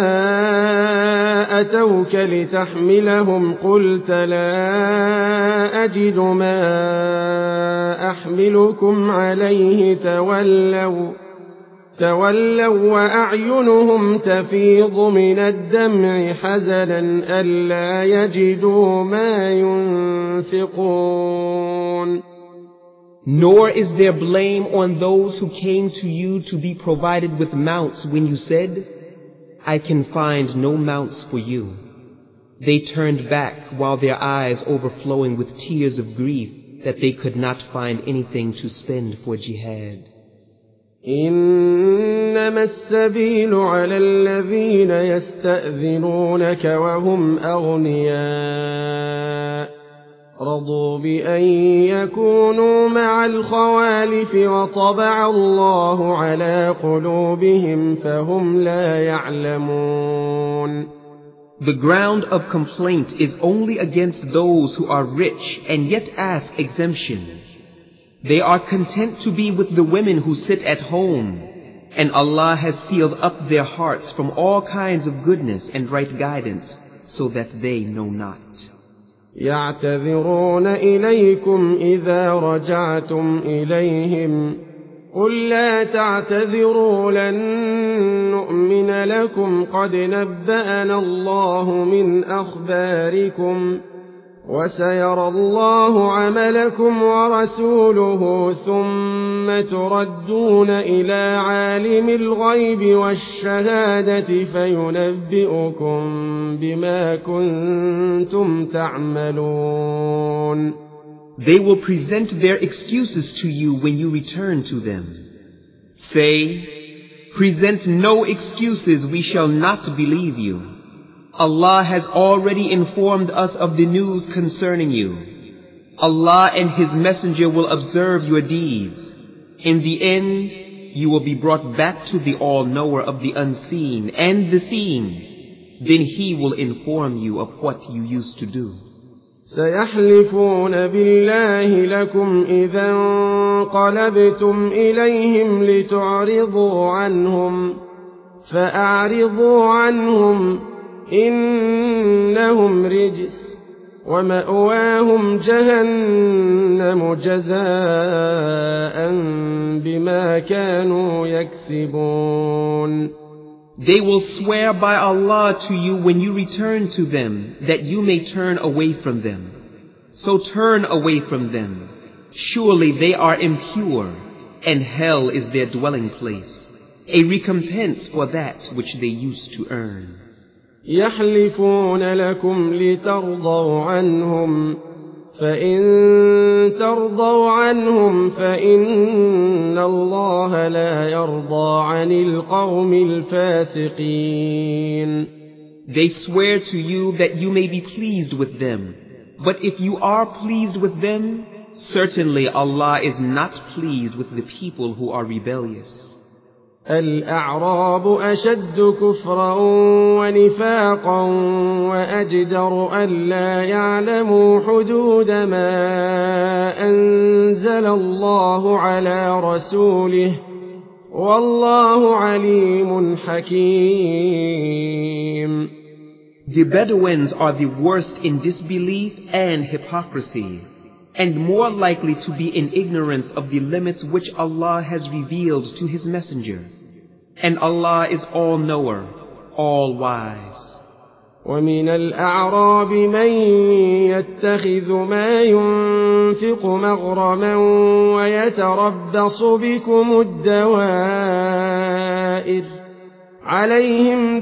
أتوك لتحملهم قلت لا أجد ما أحملكم عليه تولوا تولوا وأعينهم تفيض من الدمع حزنا ألا يجدوا ما ينفقون. Nor is there blame on those who came to you to be provided with mounts when you said, "I can find no mounts for you." They turned back while their eyes overflowing with tears of grief that they could not find anything to spend for jihad. إنما السبيل على الذين يستأذنونك وهم أغنياء رضوا بأن يكونوا مع الخوالف وطبع الله على قلوبهم فهم لا يعلمون. The ground of complaint is only against those who are rich and yet ask exemption. They are content to be with the women who sit at home, and Allah has sealed up their hearts from all kinds of goodness and right guidance, so that they know not. يعتذرون إليكم إذا رجعتم إليهم قل لا تعتذروا لن نؤمن لكم قد نبأنا الله من أخباركم وسيرى الله عملكم ورسوله ثم تردون إلى عالم الغيب والشهادة فينبئكم بما كنتم تعملون. They will present their excuses to you when you return to them. Say, present no excuses, we shall not believe you. Allah has already informed us of the news concerning you. Allah and His Messenger will observe your deeds. In the end, you will be brought back to the All-Knower of the unseen and the seen. Then He will inform you of what you used to do. سيحلفون بالله لكم إذا انقلبتم إليهم لتعرضوا عنهم فأعرضوا عنهم إنهم رجس ومأواهم جهنم جزاء بما كانوا يكسبون. They will swear by Allah to you when you return to them, that you may turn away from them. So turn away from them. Surely they are impure, and hell is their dwelling place, a recompense for that which they used to earn. يحلفون لكم لترضوا عنهم فإن ترضوا عنهم فإن الله لا يرضى عن القوم الفاسقين. They swear to you that you may be pleased with them, but if you are pleased with them, certainly Allah is not pleased with the people who are rebellious. الأعراب أشد كفرا ونفاقا وأجدر ألا يعلموا حدود ما أنزل الله على رسوله والله عليم حكيم. The Bedouins are the worst in disbelief and hypocrisy, and more likely to be in ignorance of the limits which Allah has revealed to His Messenger. And Allah is all-knower, all-wise. ومن الأعراب من يتخذ ما ينفق مغرما ويتربص بكم الدوائر عليهم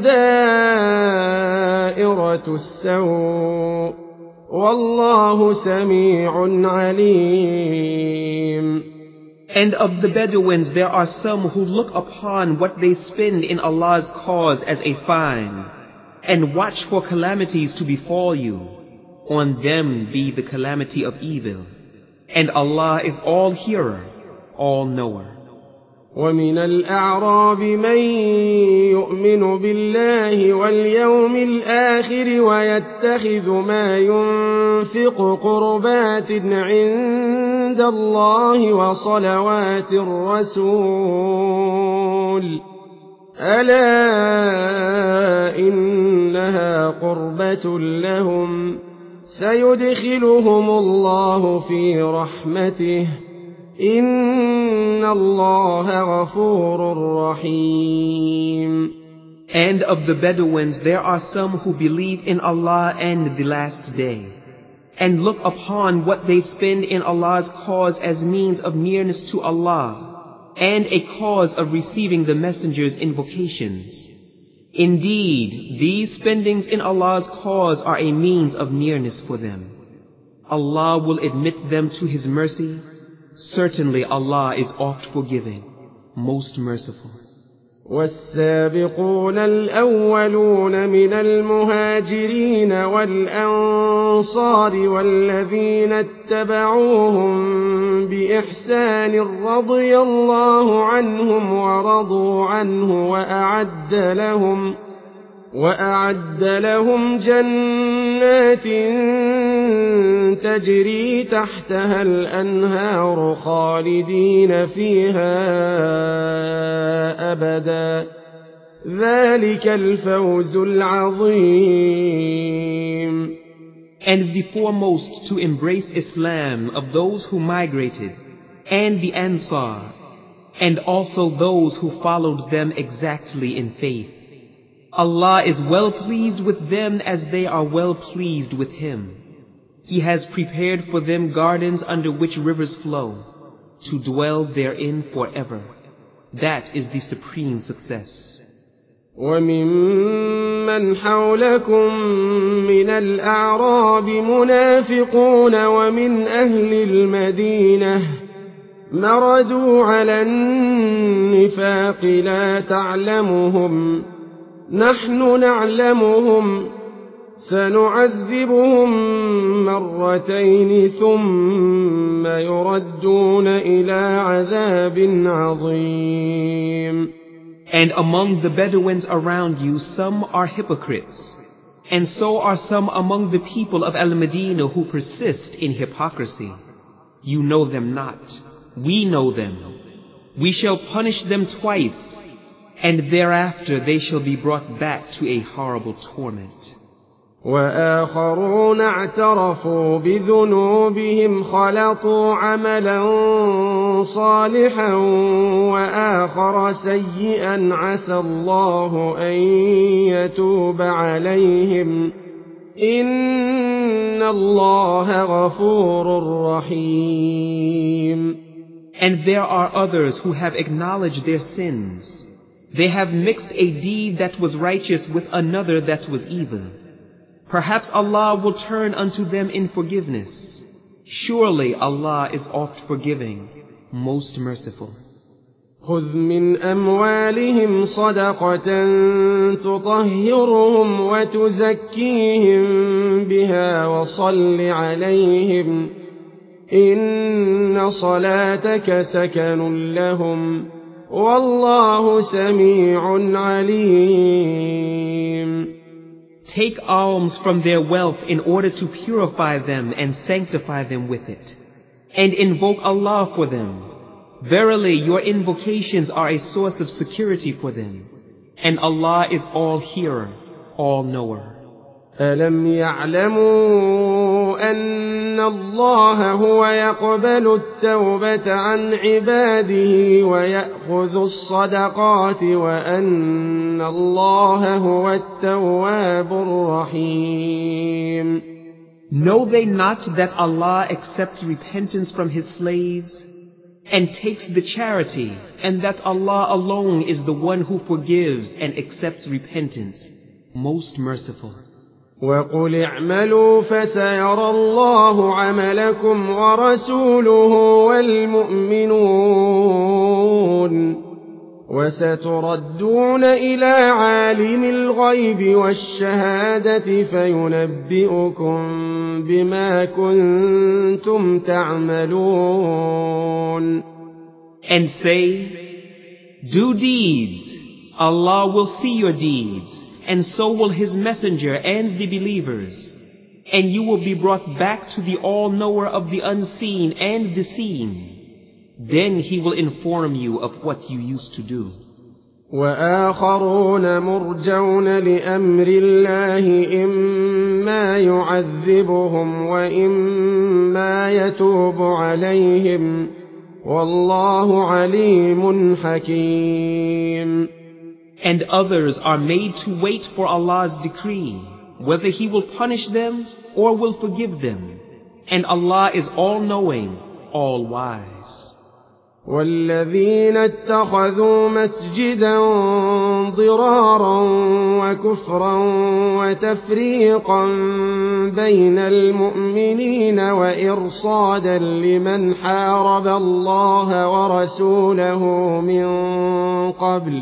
دائرة السوء والله سميع عليم. And of the Bedouins there are some who look upon what they spend in Allah's cause as a fine, and watch for calamities to befall you. On them be the calamity of evil. And Allah is all-hearer, all-knower. ومن الأعراب من يؤمن بالله واليوم الآخر ويتخذ ما ينفق قربات عند الله وصلوات الرسول ألا إنها قربة لهم سيدخلهم الله في رحمته إن الله غفور رحيم. And of the Bedouins there are some who believe in Allah and the last day, and look upon what they spend in Allah's cause as means of nearness to Allah, and a cause of receiving the Messenger's invocations. Indeed, these spendings in Allah's cause are a means of nearness for them. Allah will admit them to His mercy. Certainly Allah is oft forgiving, most merciful. والسابقون الأولون من المهاجرين والأنصار والذين اتبعوهم بإحسان رضي الله عنهم ورضوا عنه وأعد لهم وأعد لهم جنات تجري تحتها الأنهار خالدين فيها أبدا ذلك الفوز العظيم. And the foremost to embrace Islam of those who migrated, and the Ansar, and also those who followed them exactly in faith. Allah is well pleased with them as they are well pleased with Him. He has prepared for them gardens under which rivers flow, to dwell therein forever. That is the supreme success. وممن حولكم من الأعراب منافقون ومن أهل المدينة مردوا على النفاق لا تعلمهم نحن نعلمهم سنعذبهم مرتين ثم يردون إلى عذاب عظيم. And among the Bedouins around you some are hypocrites, and so are some among the people of Al-Medina who persist in hypocrisy. You know them not, we know them. We shall punish them twice, and thereafter they shall be brought back to a horrible torment. وآخرون اعترفوا بذنوبهم خلطوا عملا صالحا وآخر سيئا عسى الله أن يتوب عليهم إن الله غفور رحيم. And there are others who have acknowledged their sins. They have mixed a deed that was righteous with another that was evil. Perhaps Allah will turn unto them in forgiveness. Surely Allah is oft forgiving, most merciful. خذ من أموالهم صدقة تطهرهم وتزكيهم بها وصل عليهم إن صلاتك سكن لهم والله سميع عليم. Take alms from their wealth in order to purify them and sanctify them with it. And invoke Allah for them. Verily, your invocations are a source of security for them. And Allah is all hearer, all knower. ألم يعلموا أن الله هو يقبل التوبة عن عباده ويأخذ الصدقات وأن الله هو التواب الرحيم. Know they not that Allah accepts repentance from His slaves and takes the charity, and that Allah alone is the one who forgives and accepts repentance, most merciful. وقل اعملوا فسيرى الله عملكم ورسوله والمؤمنون وستردون إلى عالم الغيب والشهادة فينبئكم بما كنتم تعملون. And say, do deeds, Allah will see your deeds. And so will His messenger and the believers. And you will be brought back to the all-knower of the unseen and the seen. Then He will inform you of what you used to do. وآخرون مرجون لأمر الله إما يعذبهم وإما يتوب عليهم والله عليم حكيم. And others are made to wait for Allah's decree, whether He will punish them or will forgive them. And Allah is all-knowing, all-wise. والذين اتخذوا مسجدا ضرارا وكفرا وتفريقا بين المؤمنين وإرصادا لمن حارب الله ورسوله من قبل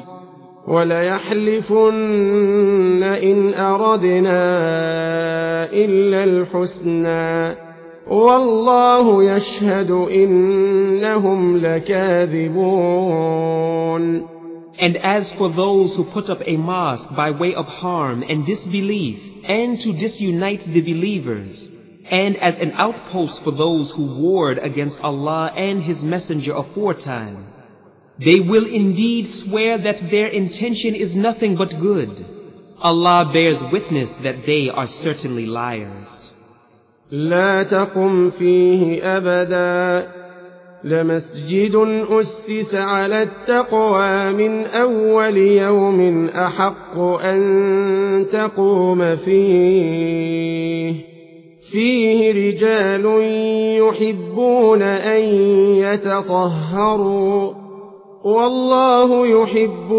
وليحلفن إن أردنا إلا الحسنى والله يشهد إنهم لكاذبون. And as for those who put up a mosque by way of harm and disbelief, and to disunite the believers, and as an outpost for those who warred against Allah and His Messenger aforetime, they will indeed swear that their intention is nothing but good. Allah bears witness that they are certainly liars. لا تقم فيه أبدا لمسجد أسس على التقوى من أول يوم أحق أن تقوم فيه فيه رجال يحبون أن يتطهروا والله يحب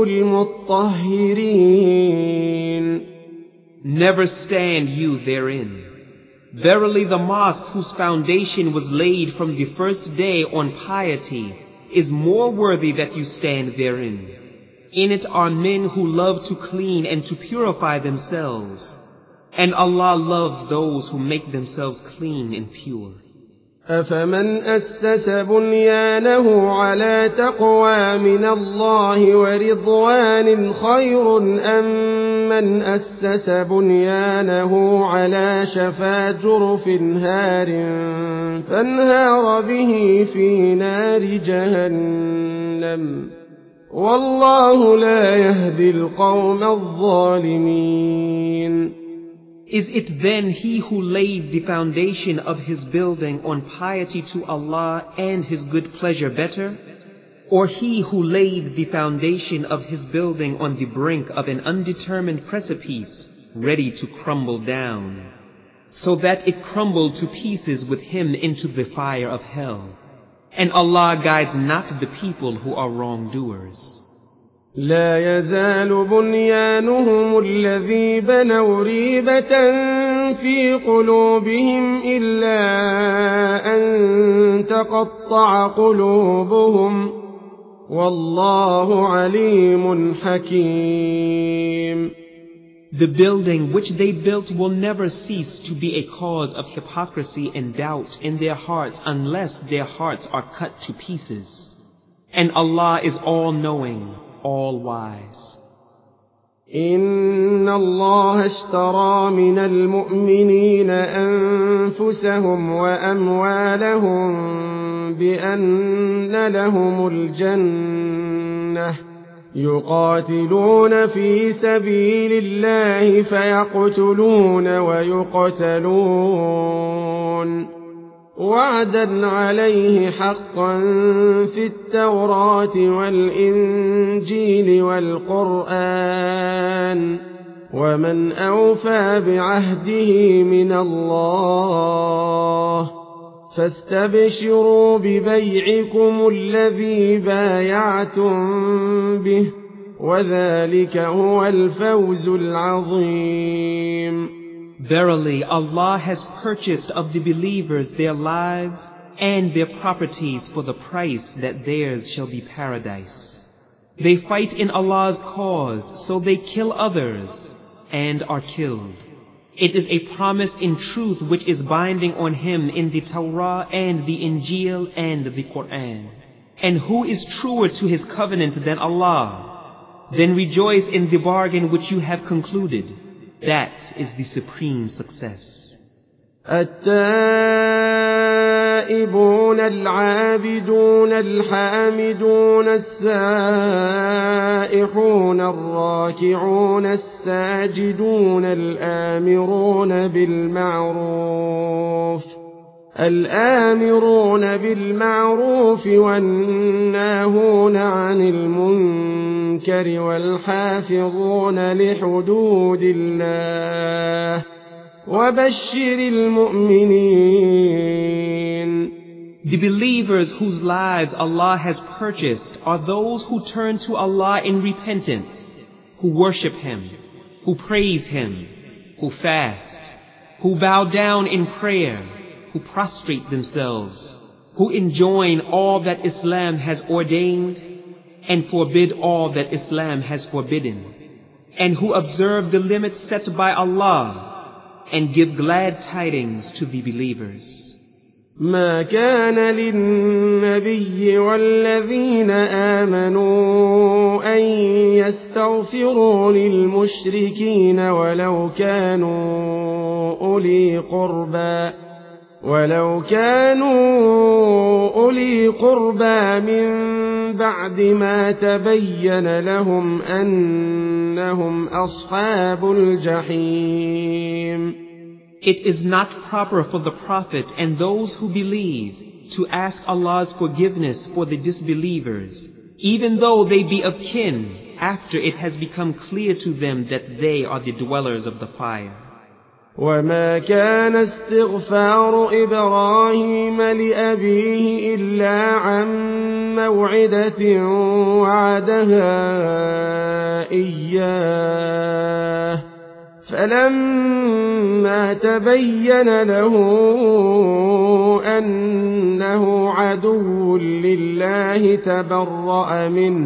المطهرين. Never stand you therein. Verily the mosque whose foundation was laid from the first day on piety is more worthy that you stand therein. In it are men who love to clean and to purify themselves, and Allah loves those who make themselves clean and pure. أفمن أسس بنيانه على تقوى من الله ورضوان خير أم من أسس بنيانه على شفا جرف هار فانهار به في نار جهنم والله لا يهدي القوم الظالمين. Is it then he who laid the foundation of his building on piety to Allah and His good pleasure better? Or he who laid the foundation of his building on the brink of an undetermined precipice, ready to crumble down, so that it crumbled to pieces with him into the fire of hell? And Allah guides not the people who are wrongdoers. لا يزال بنيانهم الذي بنوا ريبة في قلوبهم إلا أن تقطع قلوبهم والله عليم حكيم. The building which they built will never cease to be a cause of hypocrisy and doubt in their hearts unless their hearts are cut to pieces. And Allah is all-knowing, all-wise. إن الله اشترى من المؤمنين أنفسهم وأموالهم بأن لهم الجنة يقاتلون في سبيل الله فيقتلون ويقتلون وعدا عليه حقا في التوراة والإنجيل والقرآن ومن أوفى بعهده من الله فاستبشروا ببيعكم الذي بايعتم به وذلك هو الفوز العظيم. Verily, Allah has purchased of the believers their lives and their properties for the price that theirs shall be paradise. They fight in Allah's cause, so they kill others and are killed. It is a promise in truth which is binding on him in the Torah and the Injil and the Quran. And who is truer to his covenant than Allah? Then rejoice in the bargain which you have concluded. That is the supreme success. التائبون العابدون الحامدون السائحون الراكعون الساجدون الآمرون بالمعروف الآمرون بالمعروف والناهون عن المنكر والحافظون لحدود الله وبشر المؤمنين. The believers whose lives Allah has purchased are those who turn to Allah in repentance, who worship Him, who praise Him, who fast, who bow down in prayer, who prostrate themselves, who enjoin all that Islam has ordained and forbid all that Islam has forbidden, and who observe the limits set by Allah and give glad tidings to the believers. ما كان للنبي والذين آمنوا أن يستغفروا للمشركين ولو كانوا أولي قربى ولو كانوا أولي قربى من بعد ما تبين لهم أنهم أصحاب الجحيم. It is not proper for the Prophet and those who believe to ask Allah's forgiveness for the disbelievers, even though they be of kin, after it has become clear to them that they are the dwellers of the fire. وما كان استغفار إبراهيم لأبيه إلا عن موعدة وعدها إياه فلما تبين له أنه عدو لله تبرأ منه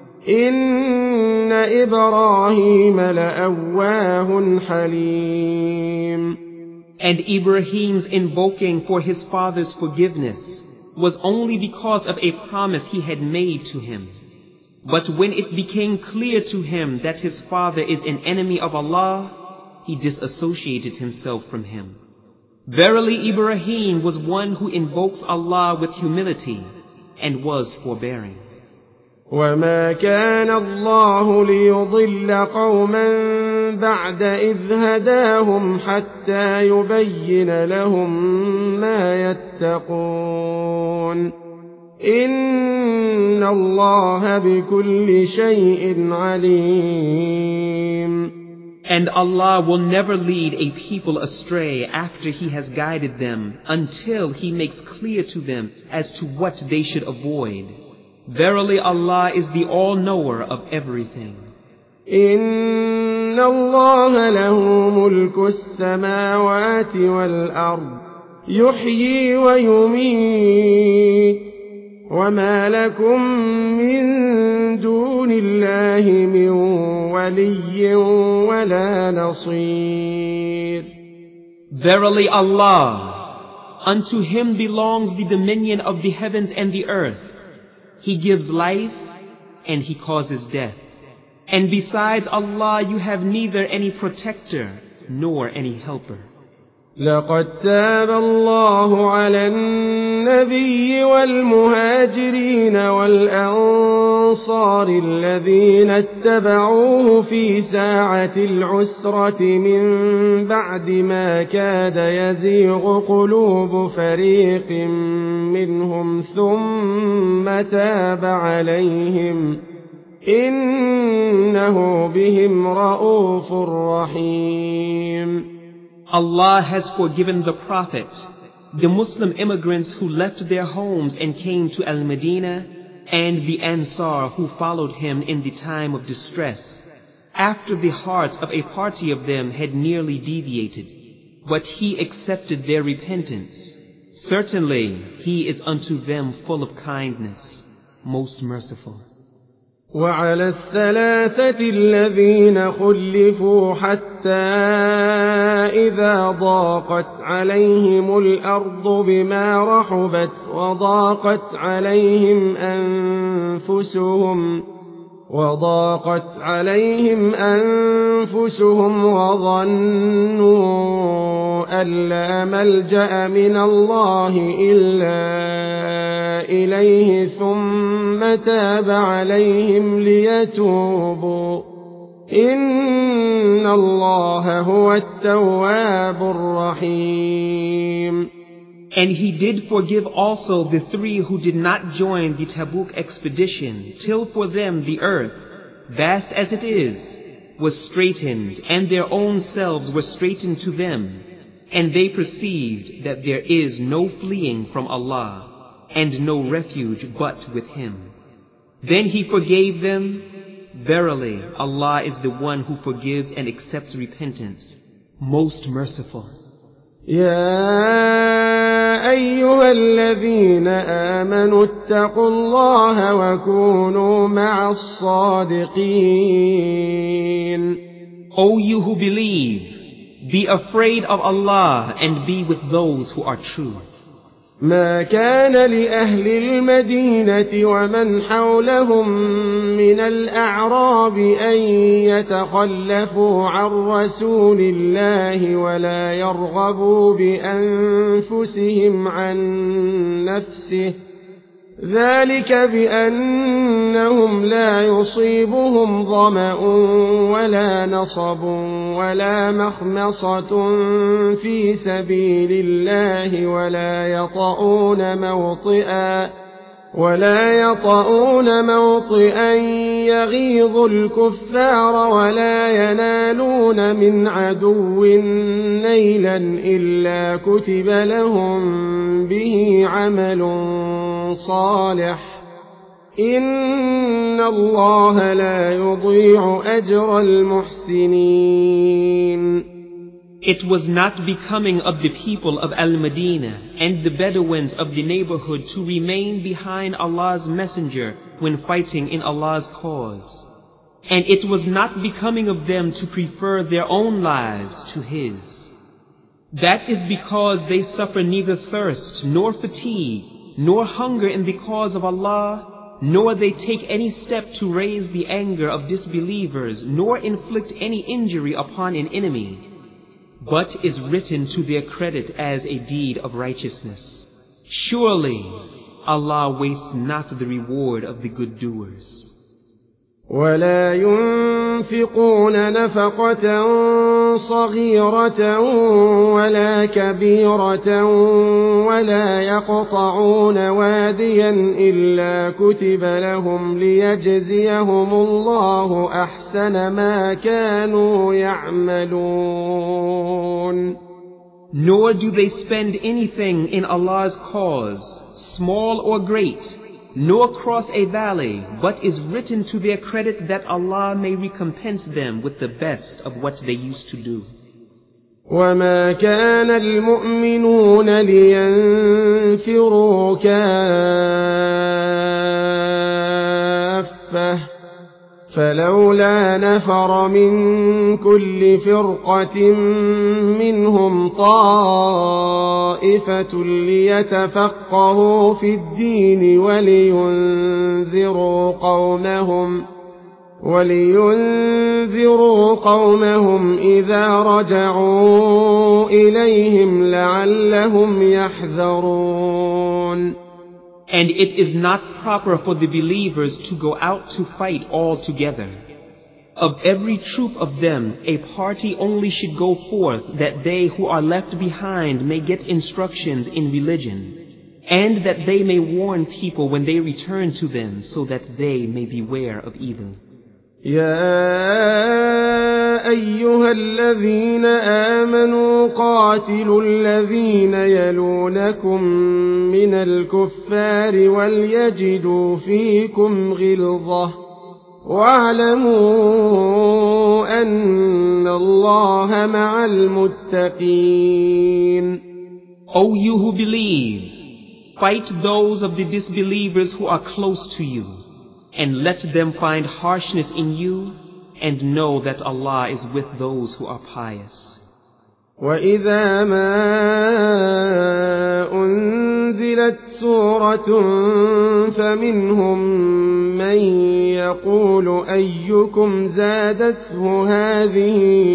إن إبراهيم لأواه حليم. And Ibrahim's invoking for his father's forgiveness was only because of a promise he had made to him. But when it became clear to him that his father is an enemy of Allah, he disassociated himself from him. Verily Ibrahim was one who invokes Allah with humility and was forbearing. وما كان الله ليضل قوما بعد إذ هداهم حتى يبين لهم ما يتقون إن الله بكل شيء عليم. And Allah will never lead a people astray after He has guided them until He makes clear to them as to what they should avoid. Verily Allah is the all-knower of everything. إن الله له ملك السماوات والأرض يحيي ويميت وما لكم من دون الله من ولي ولا نصير. Verily Allah, unto Him belongs the dominion of the heavens and the earth. He gives life and He causes death. And besides Allah you have neither any protector nor any helper. لقد تاب الله على النبي والمهاجرين والأنصار الذين اتبعوه في ساعة العسرة من بعد ما كاد يزيغ قلوب فريق منهم ثم تاب عليهم إنه بهم رءوف رحيم. Allah has forgiven the Prophet, the Muslim immigrants who left their homes and came to Al-Madinah, and the Ansar who followed him in the time of distress, after the hearts of a party of them had nearly deviated. But He accepted their repentance. Certainly, He is unto them full of kindness, most merciful. وعلى الثلاثة الذين خلفوا حتى إذا ضاقت عليهم الأرض بما رحبت وضاقت عليهم أنفسهم وضاقت عليهم أنفسهم وظنوا أن لا ملجأ من الله إلا إليه ثم تاب عليهم ليتوبوا إن الله هو التواب الرحيم. And He did forgive also the three who did not join the Tabuk expedition, till for them the earth, vast as it is, was straightened, and their own selves were straightened to them, and they perceived that there is no fleeing from Allah, and no refuge but with Him. Then He forgave them. Verily, Allah is the one who forgives and accepts repentance, most merciful. يا أيها الذين آمنوا اتقوا الله وكونوا مع الصادقين. O you who believe, be afraid of Allah and be with those who are true. ما كان لأهل المدينة ومن حولهم من الأعراب أن يتخلفوا عن رسول الله ولا يرغبوا بأنفسهم عن نفسه، ذلك بأنهم لا يصيبهم ظمأ ولا نصب ولا مخمصة في سبيل الله ولا يطؤون موطئا ولا يطؤون موطئا يغيظ الكفار ولا ينالون من عدو نيلا إلا كتب لهم به عمل صالح، إن الله لا يضيع أجر المحسنين. It was not becoming of the people of Al-Madinah and the Bedouins of the neighborhood to remain behind Allah's messenger when fighting in Allah's cause. And it was not becoming of them to prefer their own lives to His. That is because they suffer neither thirst nor fatigue nor hunger in the cause of Allah, nor they take any step to raise the anger of disbelievers, nor inflict any injury upon an enemy, but is written to their credit as a deed of righteousness. Surely Allah wastes not the reward of the good doers. ولا ينفقون نفقة صغيرة ولا كبيرة ولا يقطعون واديا إلا كتب لهم ليجزيهم الله أحسن ما كانوا يعملون. Nor do they spend anything in Allah's cause, small or great, nor cross a valley, but is written to their credit that Allah may recompense them with the best of what they used to do. وما كان المؤمنون لينفروا كافة فلولا نفر من كل فرقة منهم طائفة ليتفقهوا في الدين ولينذروا قومهم ولينذروا قومهم إذا رجعوا إليهم لعلهم يحذرون. And it is not proper for the believers to go out to fight all together. Of every troop of them, a party only should go forth that they who are left behind may get instructions in religion, and that they may warn people when they return to them so that they may beware of evil. يا أيها الذين آمنوا قاتلوا الذين يلونكم من الكفار وليجدوا فيكم غلظة واعلموا أن الله مع المتقين. O you who believe, fight those of the disbelievers who are close to you, and let them find harshness in you, and know that Allah is with those who are pious. وَإِذَا مَا أُنزِلَتْ سُورَةٌ فَمِنْهُمْ مَنْ يَقُولُ أَيُّكُمْ زَادَتْهُ هَذِهِ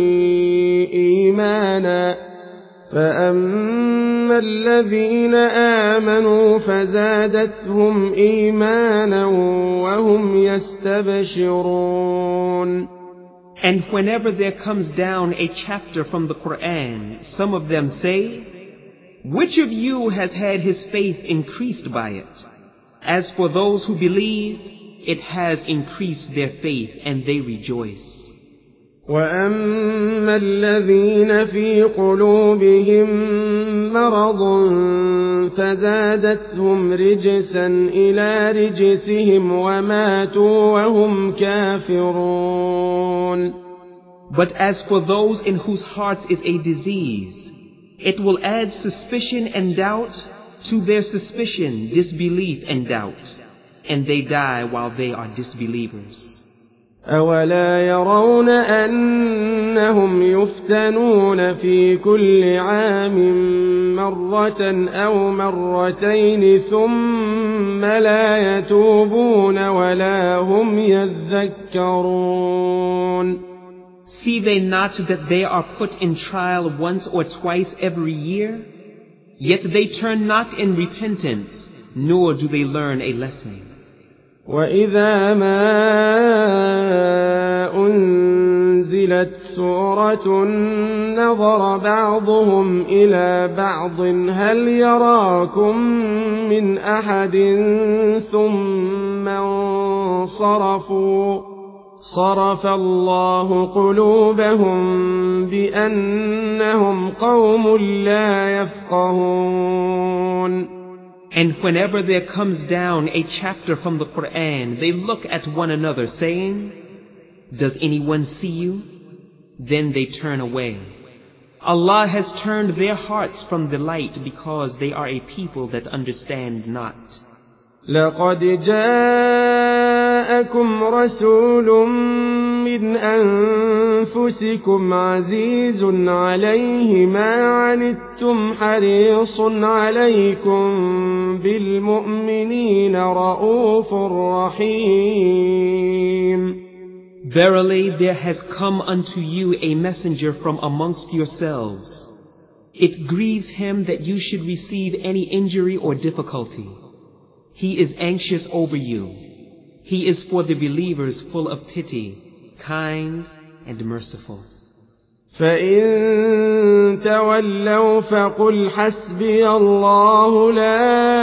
إِيمَانًا فَأَمَّا الَّذِينَ آمَنُوا فَزَادَتْهُمْ إِيمَانًا وَهُمْ يَسْتَبْشِرُونَ. And whenever there comes down a chapter from the Quran, some of them say, which of you has had his faith increased by it? As for those who believe, it has increased their faith and they rejoice. وَأَمَّا الَّذِينَ فِي قُلُوبِهِم مَّرَضٌ فَزَادَتْهُمْ رِجْسًا إِلَى رِجْسِهِمْ وَمَاتُوا وَهُمْ كَافِرُونَ. But as for those in whose hearts is a disease, it will add suspicion and doubt to their suspicion, disbelief and doubt, and they die while they are disbelievers. أولا يرون أنهم يفتنون في كل عام مرة أو مرتين ثم لا يتوبون ولا هم يذكرون. See they not that they are put in trial once or twice every year? Yet they turn not in repentance, nor do they learn a lesson. وإذا ما أنزلت سورة نظر بعضهم إلى بعض هل يراكم من أحد ثم انصرفوا صرف الله قلوبهم بأنهم قوم لا يفقهون. And whenever there comes down a chapter from the Quran, they look at one another saying, "Does anyone see you?" Then they turn away. Allah has turned their hearts from the light because they are a people that understand not. لقد جاءكم رسول من أنفسكم عزيز عليه ما عنتم حريص عليكم بالمؤمنين رؤوف رحيم. Verily there has come unto you a messenger from amongst yourselves. It grieves him that you should receive any injury or difficulty. He is anxious over you. He is for the believers full of pity, kind and merciful. فإن تولوا فقل حسبي الله لا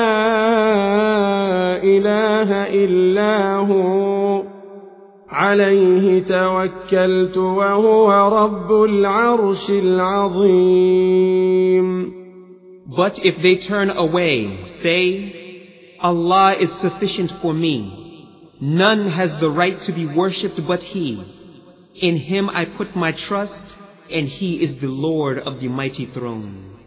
إله إلا هو عليه توكلت وهو رب العرش العظيم. But if they turn away, say, Allah is sufficient for me. None has the right to be worshipped but He. In Him I put my trust, and He is the Lord of the mighty throne.